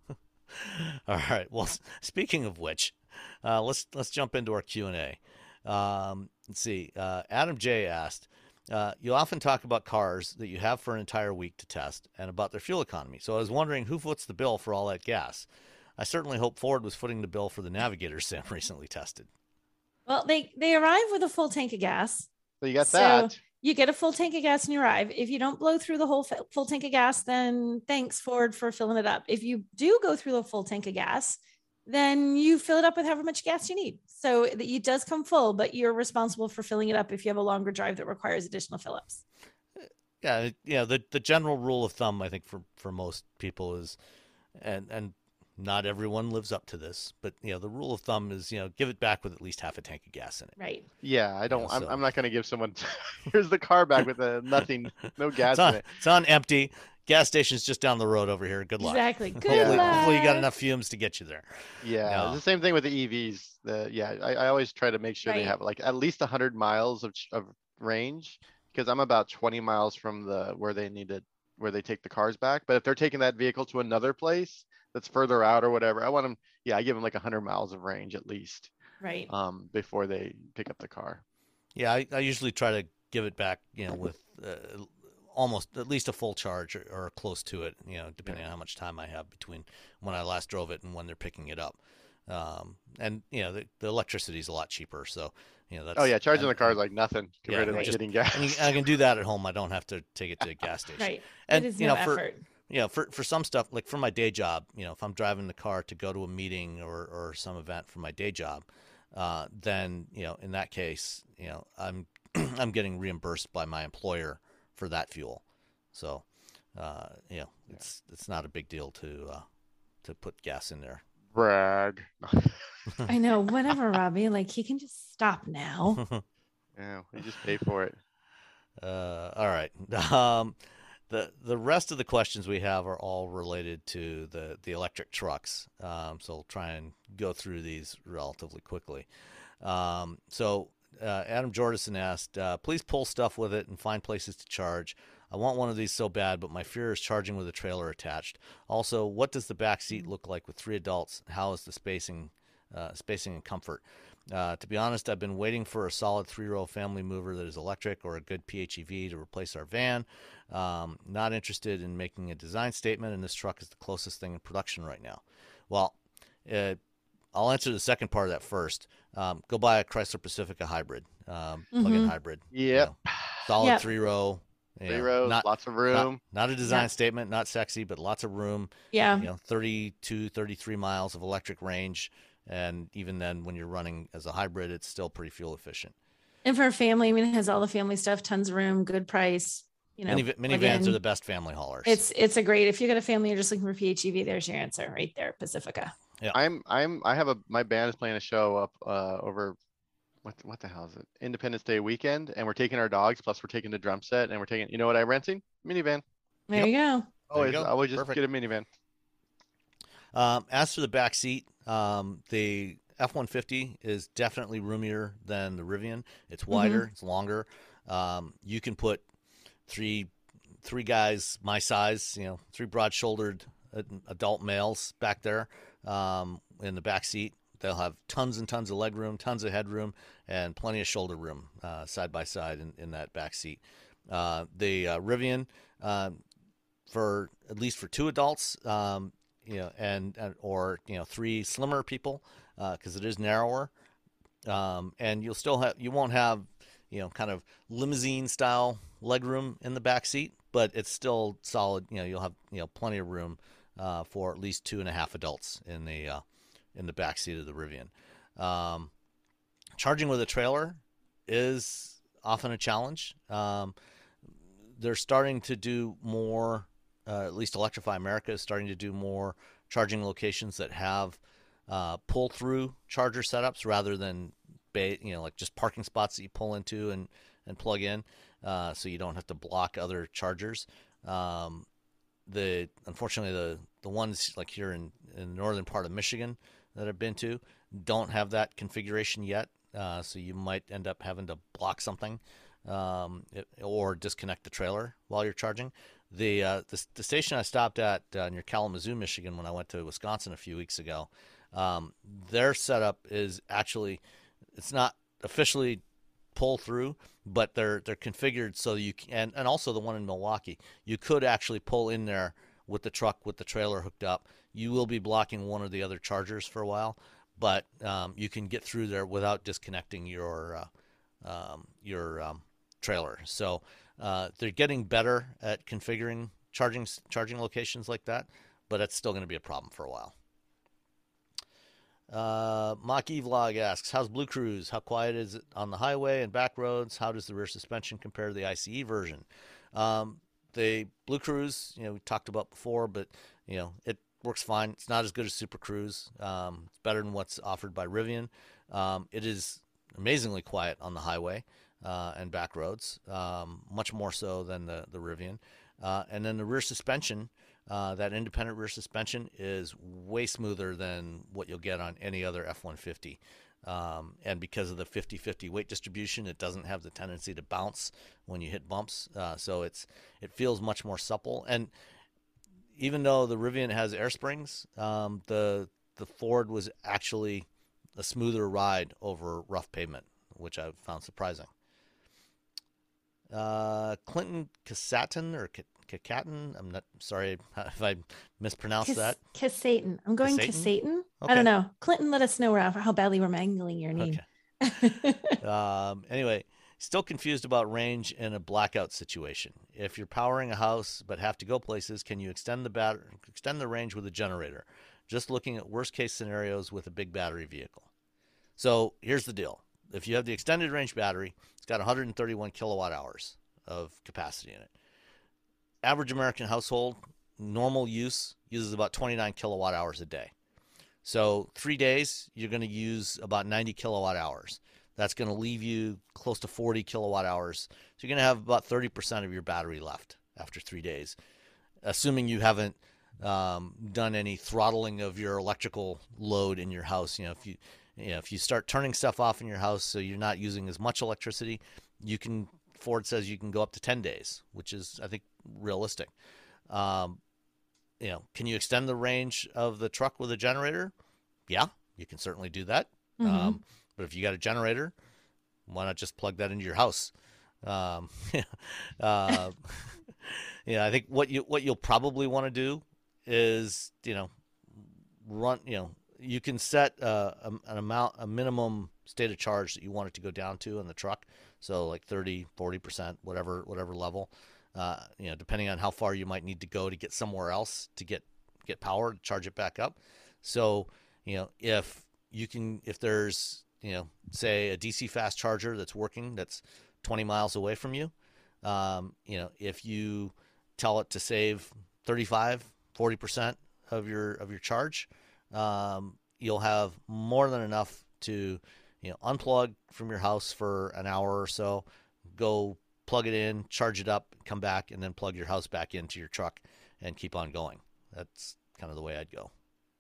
All right. Well, speaking of which, let's jump into our Q&A. Let's see. Adam J asked, you often talk about cars that you have for an entire week to test and about their fuel economy. So I was wondering who foots the bill for all that gas. I certainly hope Ford was footing the bill for the Navigator sim recently tested. Well, they arrive with a full tank of gas. So you got that. You get a full tank of gas and you arrive. If you don't blow through the whole full tank of gas, then thanks Ford for filling it up. If you do go through the full tank of gas, then you fill it up with however much gas you need. So it does come full, but you're responsible for filling it up if you have a longer drive that requires additional fill-ups. Yeah, the general rule of thumb, I think, for most people is, and not everyone lives up to this, but the rule of thumb is, give it back with at least half a tank of gas in it. Right. Yeah, I don't. I'm not going to give someone. Here's the car back with nothing, no gas in it. It's on empty. Gas station's just down the road over here. Good luck. Exactly. Good luck. Hopefully you got enough fumes to get you there. Yeah, it's the same thing with the EVs. I always try to make sure they have like at least 100 miles of range, because I'm about 20 miles from where they take the cars back. But if they're taking that vehicle to another place that's further out or whatever, I want them. Yeah, I give them like 100 miles of range at least. Right. Before they pick up the car. Yeah, I usually try to give it back, with almost at least a full charge or close to it, depending on how much time I have between when I last drove it and when they're picking it up. And the electricity is a lot cheaper, so that's. Charging the car is like nothing compared to getting gas. And I can do that at home. I don't have to take it to a gas station. Right. And it is no effort. For some stuff, like for my day job, if I'm driving the car to go to a meeting or some event for my day job, then in that case, I'm I'm getting reimbursed by my employer for that fuel. So, it's not a big deal to put gas in there. Brag. I know, whatever, Robbie. Like, he can just stop now. Yeah, we just pay for it. All right. The rest of the questions we have are all related to the electric trucks. So we'll try and go through these relatively quickly. Adam Jordison asked, please pull stuff with it and find places to charge. I want one of these so bad, but my fear is charging with a trailer attached. Also, what does the back seat look like with 3 adults? How is the spacing and comfort? To be honest, I've been waiting for a solid 3-row family mover that is electric or a good PHEV to replace our van. Not interested in making a design statement, and this truck is the closest thing in production right now. Well, I'll answer the second part of that first. Go buy a Chrysler Pacifica hybrid, plug-in hybrid. Yep. Solid 3-row. 3 rows, lots of room. Not a design statement, not sexy, but lots of room. Yeah. 32, 33 miles of electric range. And even then, when you're running as a hybrid, it's still pretty fuel efficient. And for a family, it has all the family stuff, tons of room, good price. Minivans are the best family haulers. It's a great, if you got a family, you're just looking for PHEV, there's your answer right there, Pacifica. Yeah. My band is playing a show up over what the hell is it? Independence Day weekend, and we're taking our dogs, plus we're taking the drum set, and we're taking, you know what I'm renting? Minivan. There you go. Always, I would just get a minivan. As for the back seat, the F-150 is definitely roomier than the Rivian. It's wider, it's longer. You can put three guys my size, 3 broad-shouldered adult males back there in the back seat. They'll have tons and tons of leg room, tons of headroom, and plenty of shoulder room side by side in that back seat. The Rivian, for at least for 2 adults, or 3 slimmer people, because it is narrower, and you won't have kind of limousine style leg room in the back seat, but it's still solid. You'll have plenty of room for at least 2.5 adults in the back seat of the Rivian. Charging with a trailer is often a challenge. They're starting to do more. At least Electrify America is starting to do more charging locations that have pull-through charger setups rather than like just parking spots that you pull into and plug in, so you don't have to block other chargers. Unfortunately, the ones like here in the northern part of Michigan that I've been to don't have that configuration yet, so you might end up having to block something or disconnect the trailer while you're charging. The station I stopped at near Kalamazoo, Michigan, when I went to Wisconsin a few weeks ago, their setup is actually, it's not officially pull through, but they're configured so you can, and also the one in Milwaukee, you could actually pull in there with the truck with the trailer hooked up. You will be blocking one of the other chargers for a while, but you can get through there without disconnecting your trailer. So they're getting better at configuring charging locations like that, but it's still going to be a problem for a while. Maki Vlog asks, how's Blue Cruise? How quiet is it on the highway and back roads? How does the rear suspension compare to the ICE version? The Blue Cruise, we talked about before, but it works fine. It's not as good as Super Cruise. It's better than what's offered by Rivian. It is amazingly quiet on the highway and back roads, much more so than the Rivian. And then the rear suspension, that independent rear suspension, is way smoother than what you'll get on any other F-150. And because of the 50-50 weight distribution, it doesn't have the tendency to bounce when you hit bumps. So it feels much more supple. And even though the Rivian has air springs, the Ford was actually a smoother ride over rough pavement, which I found surprising. Clinton Casatin or Cacatin, I'm not sorry if I mispronounced that. Casatin. I'm going Casatin. Okay. I don't know. Clinton, let us know how badly we're mangling your name. Okay. Anyway, still confused about range in a blackout situation. If you're powering a house but have to go places, can you extend the range with a generator? Just looking at worst case scenarios with a big battery vehicle. So here's the deal. If you have the extended range battery, it's got 131 kilowatt hours of capacity in it. Average American household, normal use, uses about 29 kilowatt hours a day. So 3 days, you're going to use about 90 kilowatt hours. That's going to leave you close to 40 kilowatt hours. So you're going to have about 30% of your battery left after 3 days, assuming you haven't done any throttling of your electrical load in your house. If you start turning stuff off in your house so you're not using as much electricity, Ford says you can go up to 10 days, which is, I think, realistic. Can you extend the range of the truck with a generator? Yeah, you can certainly do that. Mm-hmm. But if you got a generator, why not just plug that into your house? I think what you'll probably want to do is, run, you can set a minimum state of charge that you want it to go down to in the truck. So like 30, 40%, whatever level, depending on how far you might need to go to get somewhere else to get power to charge it back up. So, if there's, say a DC fast charger that's working, that's 20 miles away from you, if you tell it to save 35, 40% of your charge, you'll have more than enough to, unplug from your house for an hour or so, go plug it in, charge it up, come back, and then plug your house back into your truck and keep on going. That's kind of the way I'd go.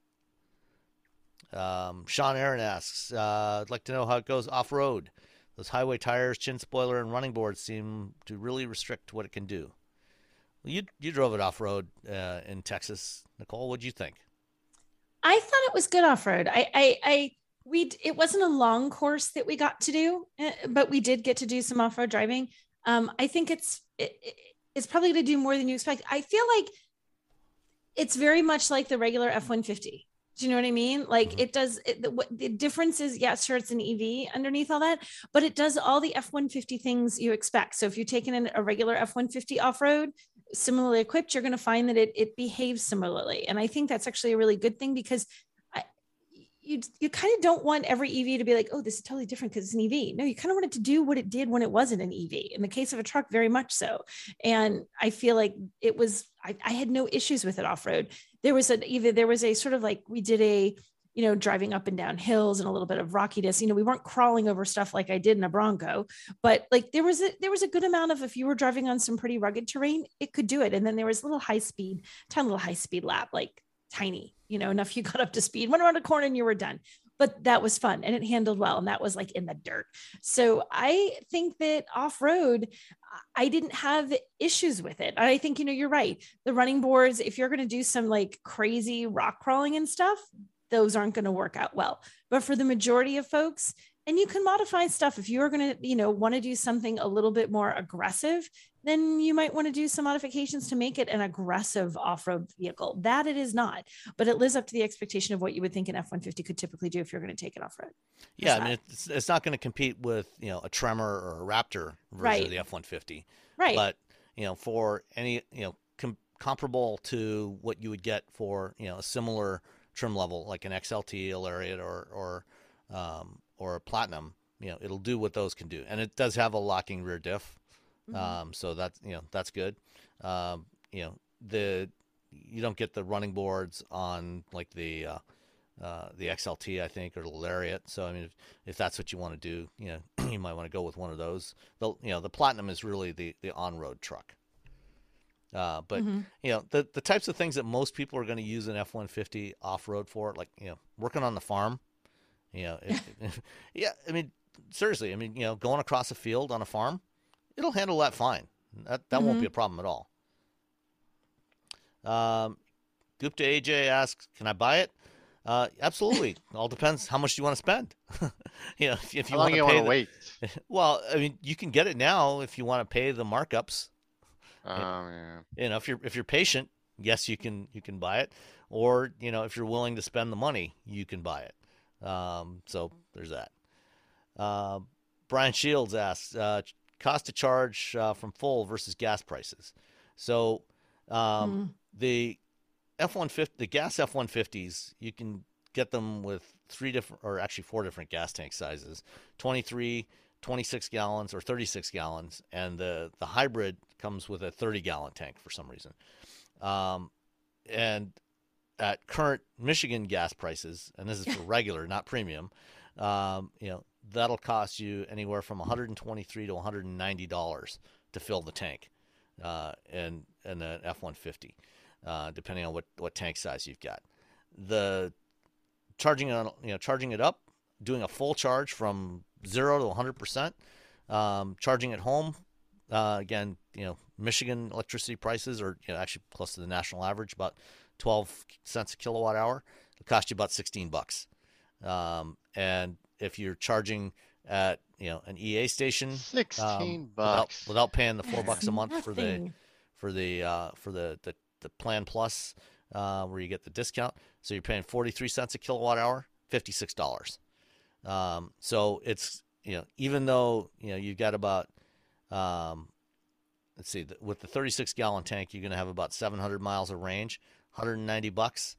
Sean Aaron asks, I'd like to know how it goes off-road. Those highway tires, chin spoiler, and running boards seem to really restrict what it can do. Well, you drove it off-road in Texas. Nicole, what'd you think? I thought it was good off-road. It wasn't a long course that we got to do, but we did get to do some off-road driving. I think it's probably going to do more than you expect. I feel like it's very much like the regular F-150. Do you know what I mean? Like mm-hmm. It does. The difference is, yeah, sure, it's an EV underneath all that, but it does all the F-150 things you expect. So if you're taking a regular F-150 off-road, similarly equipped, you're going to find that it behaves similarly. And I think that's actually a really good thing, because you kind of don't want every EV to be like, oh, this is totally different because it's an EV. No, you kind of want it to do what it did when it wasn't an EV. In the case of a truck, very much so. And I feel like I had no issues with it off-road. There was a sort of like, we did driving up and down hills and a little bit of rockiness. We weren't crawling over stuff like I did in a Bronco, but like there was a good amount of, if you were driving on some pretty rugged terrain, it could do it. And then there was tiny little high speed lap, like tiny, enough you got up to speed, went around a corner and you were done. but that was fun and it handled well. And that was like in the dirt. So I think that off-road, I didn't have issues with it. I think, you're right. The running boards, if you're going to do some like crazy rock crawling and stuff, those aren't going to work out well. But for the majority of folks, and you can modify stuff. If you're going to, want to do something a little bit more aggressive, then you might want to do some modifications to make it an aggressive off-road vehicle. That it is not, but it lives up to the expectation of what you would think an F-150 could typically do if you're going to take it off-road. Yeah, I mean, it's not going to compete with, a Tremor or a Raptor version of the F-150. Right. But, for any, comparable to what you would get for, a similar trim level, like an XLT, a Lariat, or a Platinum, it'll do what those can do. And it does have a locking rear diff. So that's, that's good. You don't get the running boards on like the XLT, I think, or the Lariat. So, I mean, if that's what you want to do, you might want to go with one of those. The Platinum is really the on-road truck. But the types of things that most people are going to use an F-150 off-road for, like, working on the farm, yeah, I mean, seriously, I mean, going across a field on a farm, it'll handle that fine. That won't be a problem at all. Gupta AJ asks, can I buy it? Absolutely. All depends how much you want to spend. If you how long you want to wait? Well, I mean, you can get it now if you want to pay the markups. Yeah. If you're patient, yes, you can buy it, or if you're willing to spend the money, you can buy it. So there's that. Brian Shields asks, cost to charge from full versus gas prices. So the F-150, the gas F-150s, you can get them with four different gas tank sizes: 23, 26 gallons, or 36 gallons, and the hybrid comes with a 30-gallon tank for some reason. And at current Michigan gas prices, and this is for regular, not premium, that'll cost you anywhere from $123 to $190 to fill the tank, in an F-150, depending on what tank size you've got. The charging it up, doing a full charge from 0 to 100%, charging at home, again, Michigan electricity prices are actually close to the national average, about 12 cents a kilowatt hour. It'll cost you about $16. And if you're charging at an EA station, $16 without paying the $4 a month nothing. for the Plan Plus, where you get the discount, so you're paying 43 cents a kilowatt hour, $56. So it's even though you've got about let's see, with the 36-gallon tank, you're going to have about 700 miles of range, $190.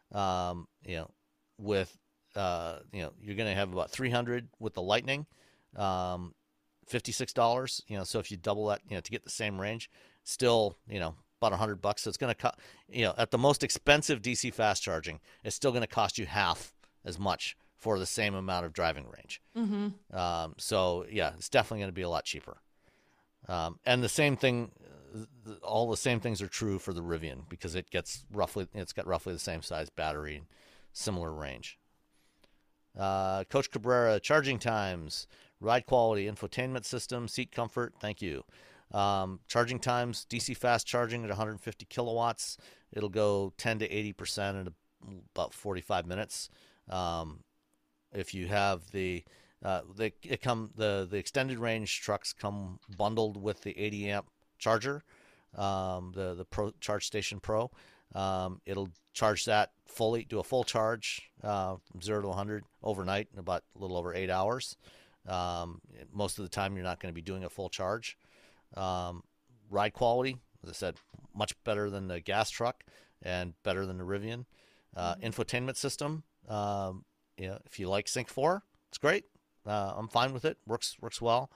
With you're going to have about 300 with the Lightning, $56. So if you double that, to get the same range, still, about $100. So it's going to cost, at the most expensive DC fast charging, it's still going to cost you half as much for the same amount of driving range. So yeah, it's definitely going to be a lot cheaper. And the same thing, all the same things are true for the Rivian, because it's got roughly the same size battery, similar range. Coach Cabrera, charging times, ride quality, infotainment system, seat comfort. Thank you. Charging times, DC fast charging at 150 kilowatts. It'll go 10 to 80% in about 45 minutes. If you have the extended range trucks come bundled with the 80 amp charger, the Pro Charge Station Pro. It'll charge that fully, do a full charge from 0 to 100 overnight in about a little over 8 hours. Most of the time, you're not going to be doing a full charge. Ride quality, as I said, much better than the gas truck and better than the Rivian. Infotainment system, if you like Sync 4, it's great. I'm fine with it. Works well.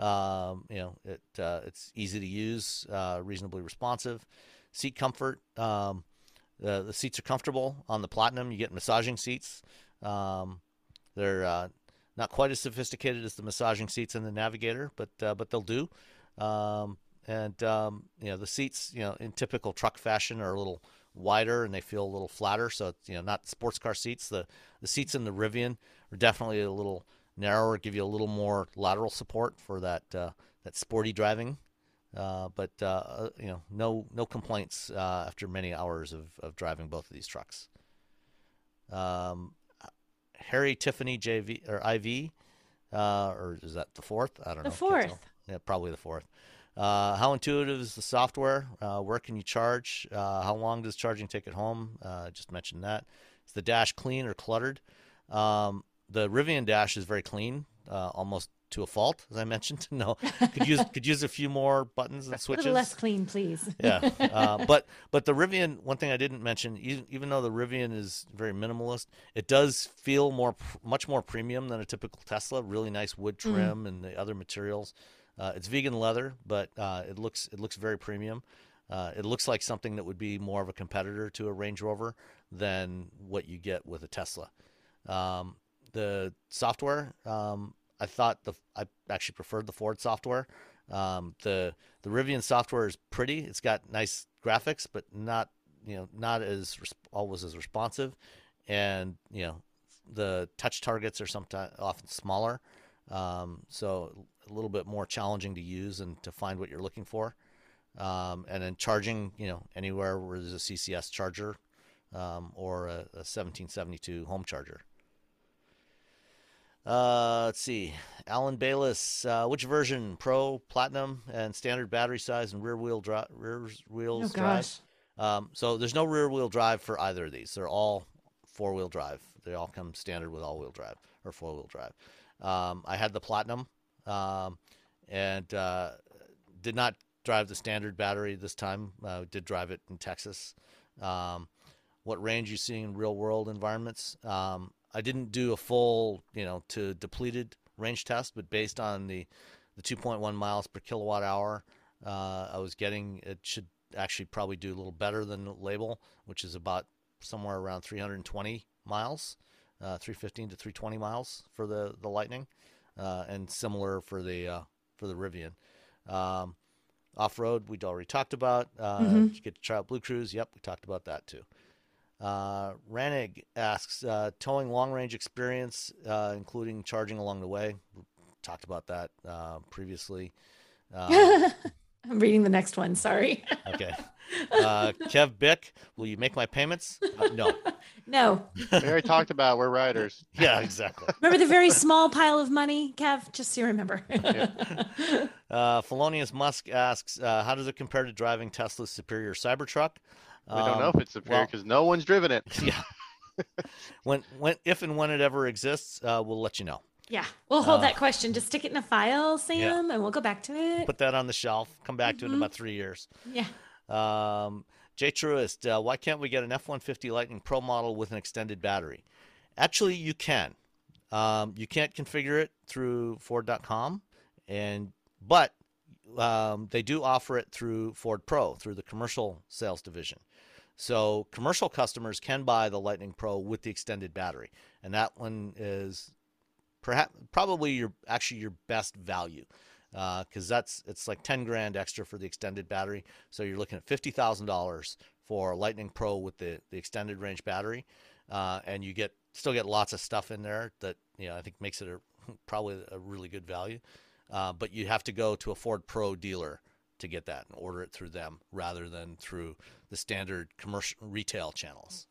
It's easy to use, reasonably responsive. Seat comfort. The seats are comfortable on the Platinum. You get massaging seats. They're not quite as sophisticated as the massaging seats in the Navigator, but they'll do. The seats, in typical truck fashion, are a little wider and they feel a little flatter. So it's, not sports car seats. The seats in the Rivian are definitely a little narrower, give you a little more lateral support for that sporty driving. But no complaints after many hours of driving both of these trucks. Harry Tiffany JV or IV, or is that the fourth? I don't know. The fourth. Yeah, probably the fourth. How intuitive is the software? Where can you charge? How long does charging take at home? Just mentioned that. Is the dash clean or cluttered? The Rivian dash is very clean, almost to a fault, as I mentioned. No, could use a few more buttons and switches. A little less clean, please. Yeah, but the Rivian. One thing I didn't mention, even though the Rivian is very minimalist, it does feel much more premium than a typical Tesla. Really nice wood trim and the other materials. It's vegan leather, but it looks very premium. It looks like something that would be more of a competitor to a Range Rover than what you get with a Tesla. The software, I thought I actually preferred the Ford software. The Rivian software is pretty. It's got nice graphics, but not as always as responsive. And the touch targets are sometimes often smaller, so a little bit more challenging to use and to find what you're looking for. And then charging, anywhere where there's a CCS charger or a 1772 home charger. Let's see. Alan Bayless, which version? Pro, Platinum, and standard battery size and rear wheels drive? So there's no rear wheel drive for either of these. They're all 4-wheel drive. They all come standard with all-wheel drive or 4-wheel drive. I had the Platinum and did not drive the standard battery this time. Did drive it in Texas. What range you seeing in real-world environments? I didn't do a full, to depleted range test, but based on the 2.1 miles per kilowatt hour, I was getting, it should actually probably do a little better than the label, which is about somewhere around 320 miles, 315 to 320 miles for the Lightning, and similar for the Rivian. Off-road, we'd already talked about. You get to try out Blue Cruise. Yep, we talked about that too. Ranig asks, towing long-range experience, including charging along the way. We talked about that previously. I'm reading the next one. Sorry. Okay. Kev Bick, will you make my payments? No. No. We already talked about we're riders. Yeah, exactly. Remember the very small pile of money, Kev? Just so you remember. Felonious Musk asks, how does it compare to driving Tesla's superior Cybertruck? We don't know if it's superior because no one's driven it. Yeah. If and when it ever exists, we'll let you know. Yeah, we'll hold that question. Just stick it in a file, Sam, and we'll go back to it. Put that on the shelf. Come back to it in about 3 years. Yeah. Jay Truist, why can't we get an F-150 Lightning Pro model with an extended battery? Actually, you can. You can't configure it through Ford.com, but they do offer it through Ford Pro, through the commercial sales division. So commercial customers can buy the Lightning Pro with the extended battery, and that one is probably your best value, because it's like $10,000 extra for the extended battery. So you're looking at $50,000 for Lightning Pro with the extended range battery, and you still get lots of stuff in there that I think makes it probably a really good value. But you have to go to a Ford Pro dealer to get that and order it through them rather than through the standard commercial retail channels.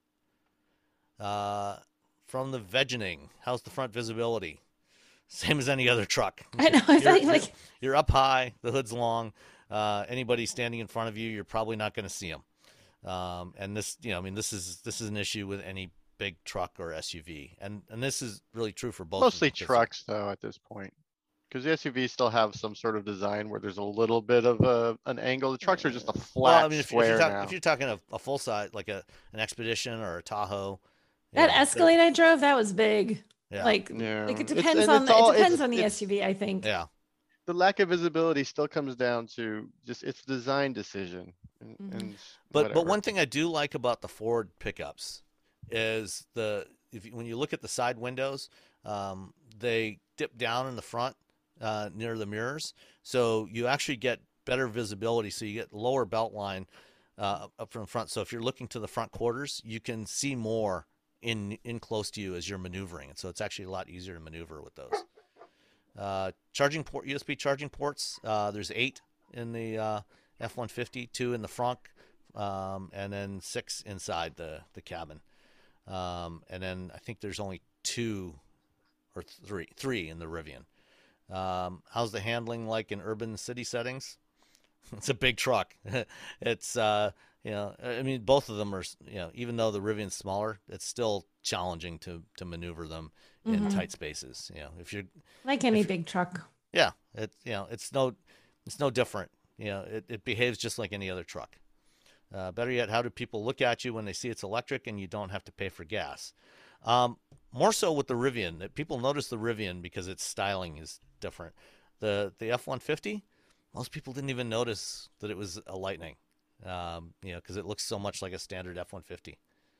From the Vegening, how's the front visibility? Same as any other truck. I know. You're up high, the hood's long. Anybody standing in front of you, you're probably not going to see them. And this, this is an issue with any big truck or SUV, and this is really true for both. Mostly trucks, though, at this point. Because the SUVs still have some sort of design where there's a little bit of an angle. The trucks are just a flat square now. If you're talking a full size, like an Expedition or a Tahoe. That Escalade I drove, that was big. Yeah. It depends on the SUV, I think. Yeah. The lack of visibility still comes down to just its design decision. But one thing I do like about the Ford pickups is when you look at the side windows, they dip down in the front near the mirrors, so you actually get better visibility. So you get lower belt line up from the front. So if you're looking to the front quarters, you can see more in close to you as you're maneuvering. And so it's actually a lot easier to maneuver with those. Charging port, USB charging ports. There's 8 in the F-150, 2 in the front, and then 6 inside the cabin. And then I think there's only 2 or 3 in the Rivian. How's the handling like in urban city settings? It's a big truck. It's, I mean, both of them are, even though the Rivian's smaller, it's still challenging to maneuver them in tight spaces. If you're like any big truck. Yeah. It's no different. It behaves just like any other truck. Better yet, how do people look at you when they see it's electric and you don't have to pay for gas? More so with the Rivian, that people notice the Rivian because its styling is different. The F-150, most people didn't even notice that it was a Lightning, because it looks so much like a standard F-150.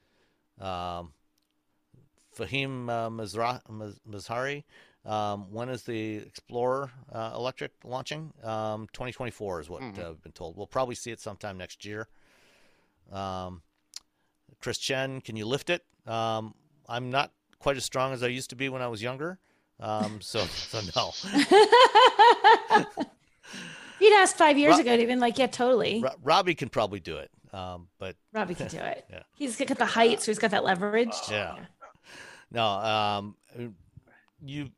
Fahim Mazhari, when is the Explorer electric launching? 2024 is what I've been told. We'll probably see it sometime next year. Chris Chen, can you lift it? I'm not quite as strong as I used to be when I was younger, so no. You'd asked 5 years ago, even like, yeah, totally. Robbie can probably do it, but Robbie can do it. Yeah. He's got the height, so he's got that leverage. Yeah. No, you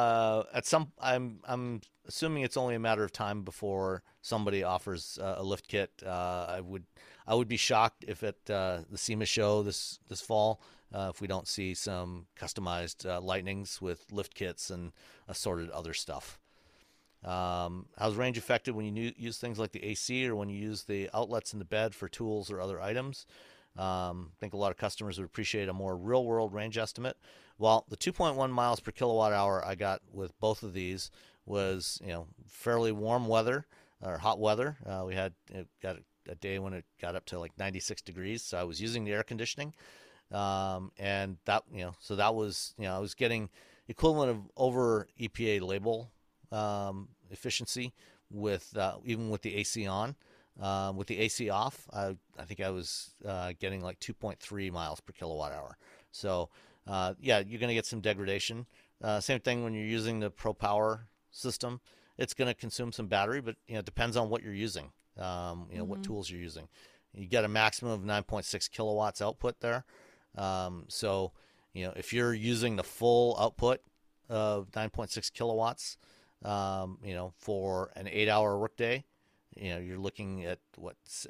I'm assuming it's only a matter of time before somebody offers a lift kit. I would be shocked if at the SEMA show this fall, if we don't see some customized Lightnings with lift kits and assorted other stuff. How's range affected when you use things like the AC or when you use the outlets in the bed for tools or other items? I think a lot of customers would appreciate a more real-world range estimate. Well, the 2.1 miles per kilowatt hour I got with both of these was, fairly warm weather or hot weather. We got a day when it got up to like 96 degrees, so I was using the air conditioning, and that, so that was, I was getting equivalent of over EPA label efficiency with even with the AC on. With the AC off, I think I was getting like 2.3 miles per kilowatt hour. So, you're going to get some degradation. Same thing when you're using the Pro Power system. It's going to consume some battery, but it depends on what you're using. What tools you're using. You get a maximum of 9.6 kilowatts output there. So, if you're using the full output of 9.6 kilowatts, for an 8-hour workday, you're looking at what's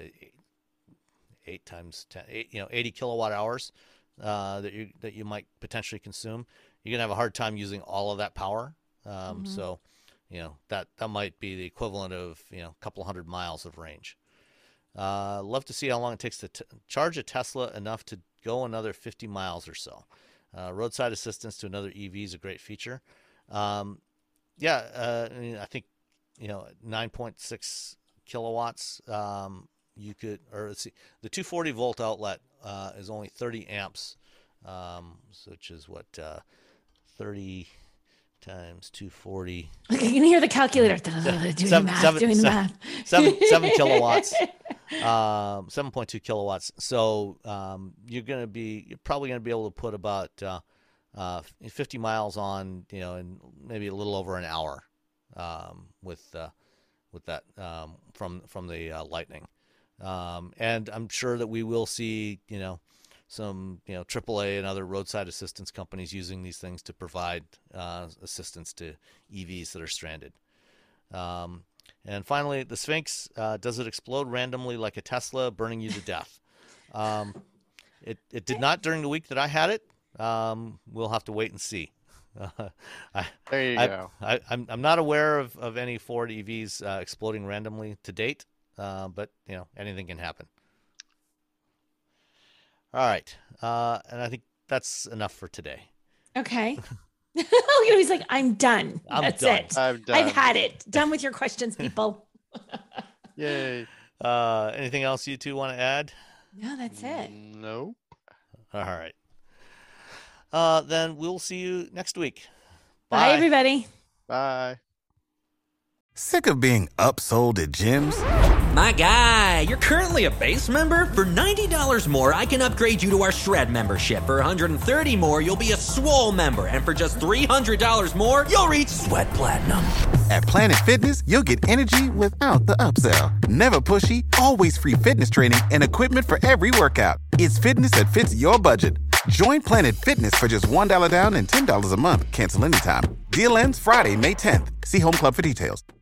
8 times 10, 80 kilowatt hours that you might potentially consume. You're gonna have a hard time using all of that power. So, that might be the equivalent of a couple hundred miles of range. Love to see how long it takes to charge a Tesla enough to go another 50 miles or so. Roadside assistance to another EV is a great feature. I think 9.6 kilowatts. You could, or let's see, the 240 volt outlet is only 30 amps, which is what 30 times 240. You can hear the calculator doing the math. 7 kilowatts, 7.2 kilowatts. So you're probably gonna be able to put about 50 miles on, in maybe a little over an hour, with that from the Lightning, and I'm sure that we will see some AAA and other roadside assistance companies using these things to provide assistance to EVs that are stranded. And finally, the Sphinx, does it explode randomly like a Tesla, burning you to death? It did not during the week that I had it. We'll have to wait and see. There you go. I'm not aware of any Ford EVs exploding randomly to date, but anything can happen. All right, and I think that's enough for today. Okay. He's like, I'm done. That's done. it. I'm done. I've had it. Done with your questions, people. Yay. Anything else you two want to add? No, that's it. Nope. All right. Then we'll see you next week. Bye everybody. Bye. Sick of being upsold at gyms? My guy, you're currently a base member? For $90 more, I can upgrade you to our Shred membership. For $130 more, you'll be a Swole member. And for just $300 more, you'll reach Sweat Platinum. At Planet Fitness, you'll get energy without the upsell. Never pushy, always free fitness training and equipment for every workout. It's fitness that fits your budget. Join Planet Fitness for just $1 down and $10 a month. Cancel anytime. Deal ends Friday, May 10th. See Home Club for details.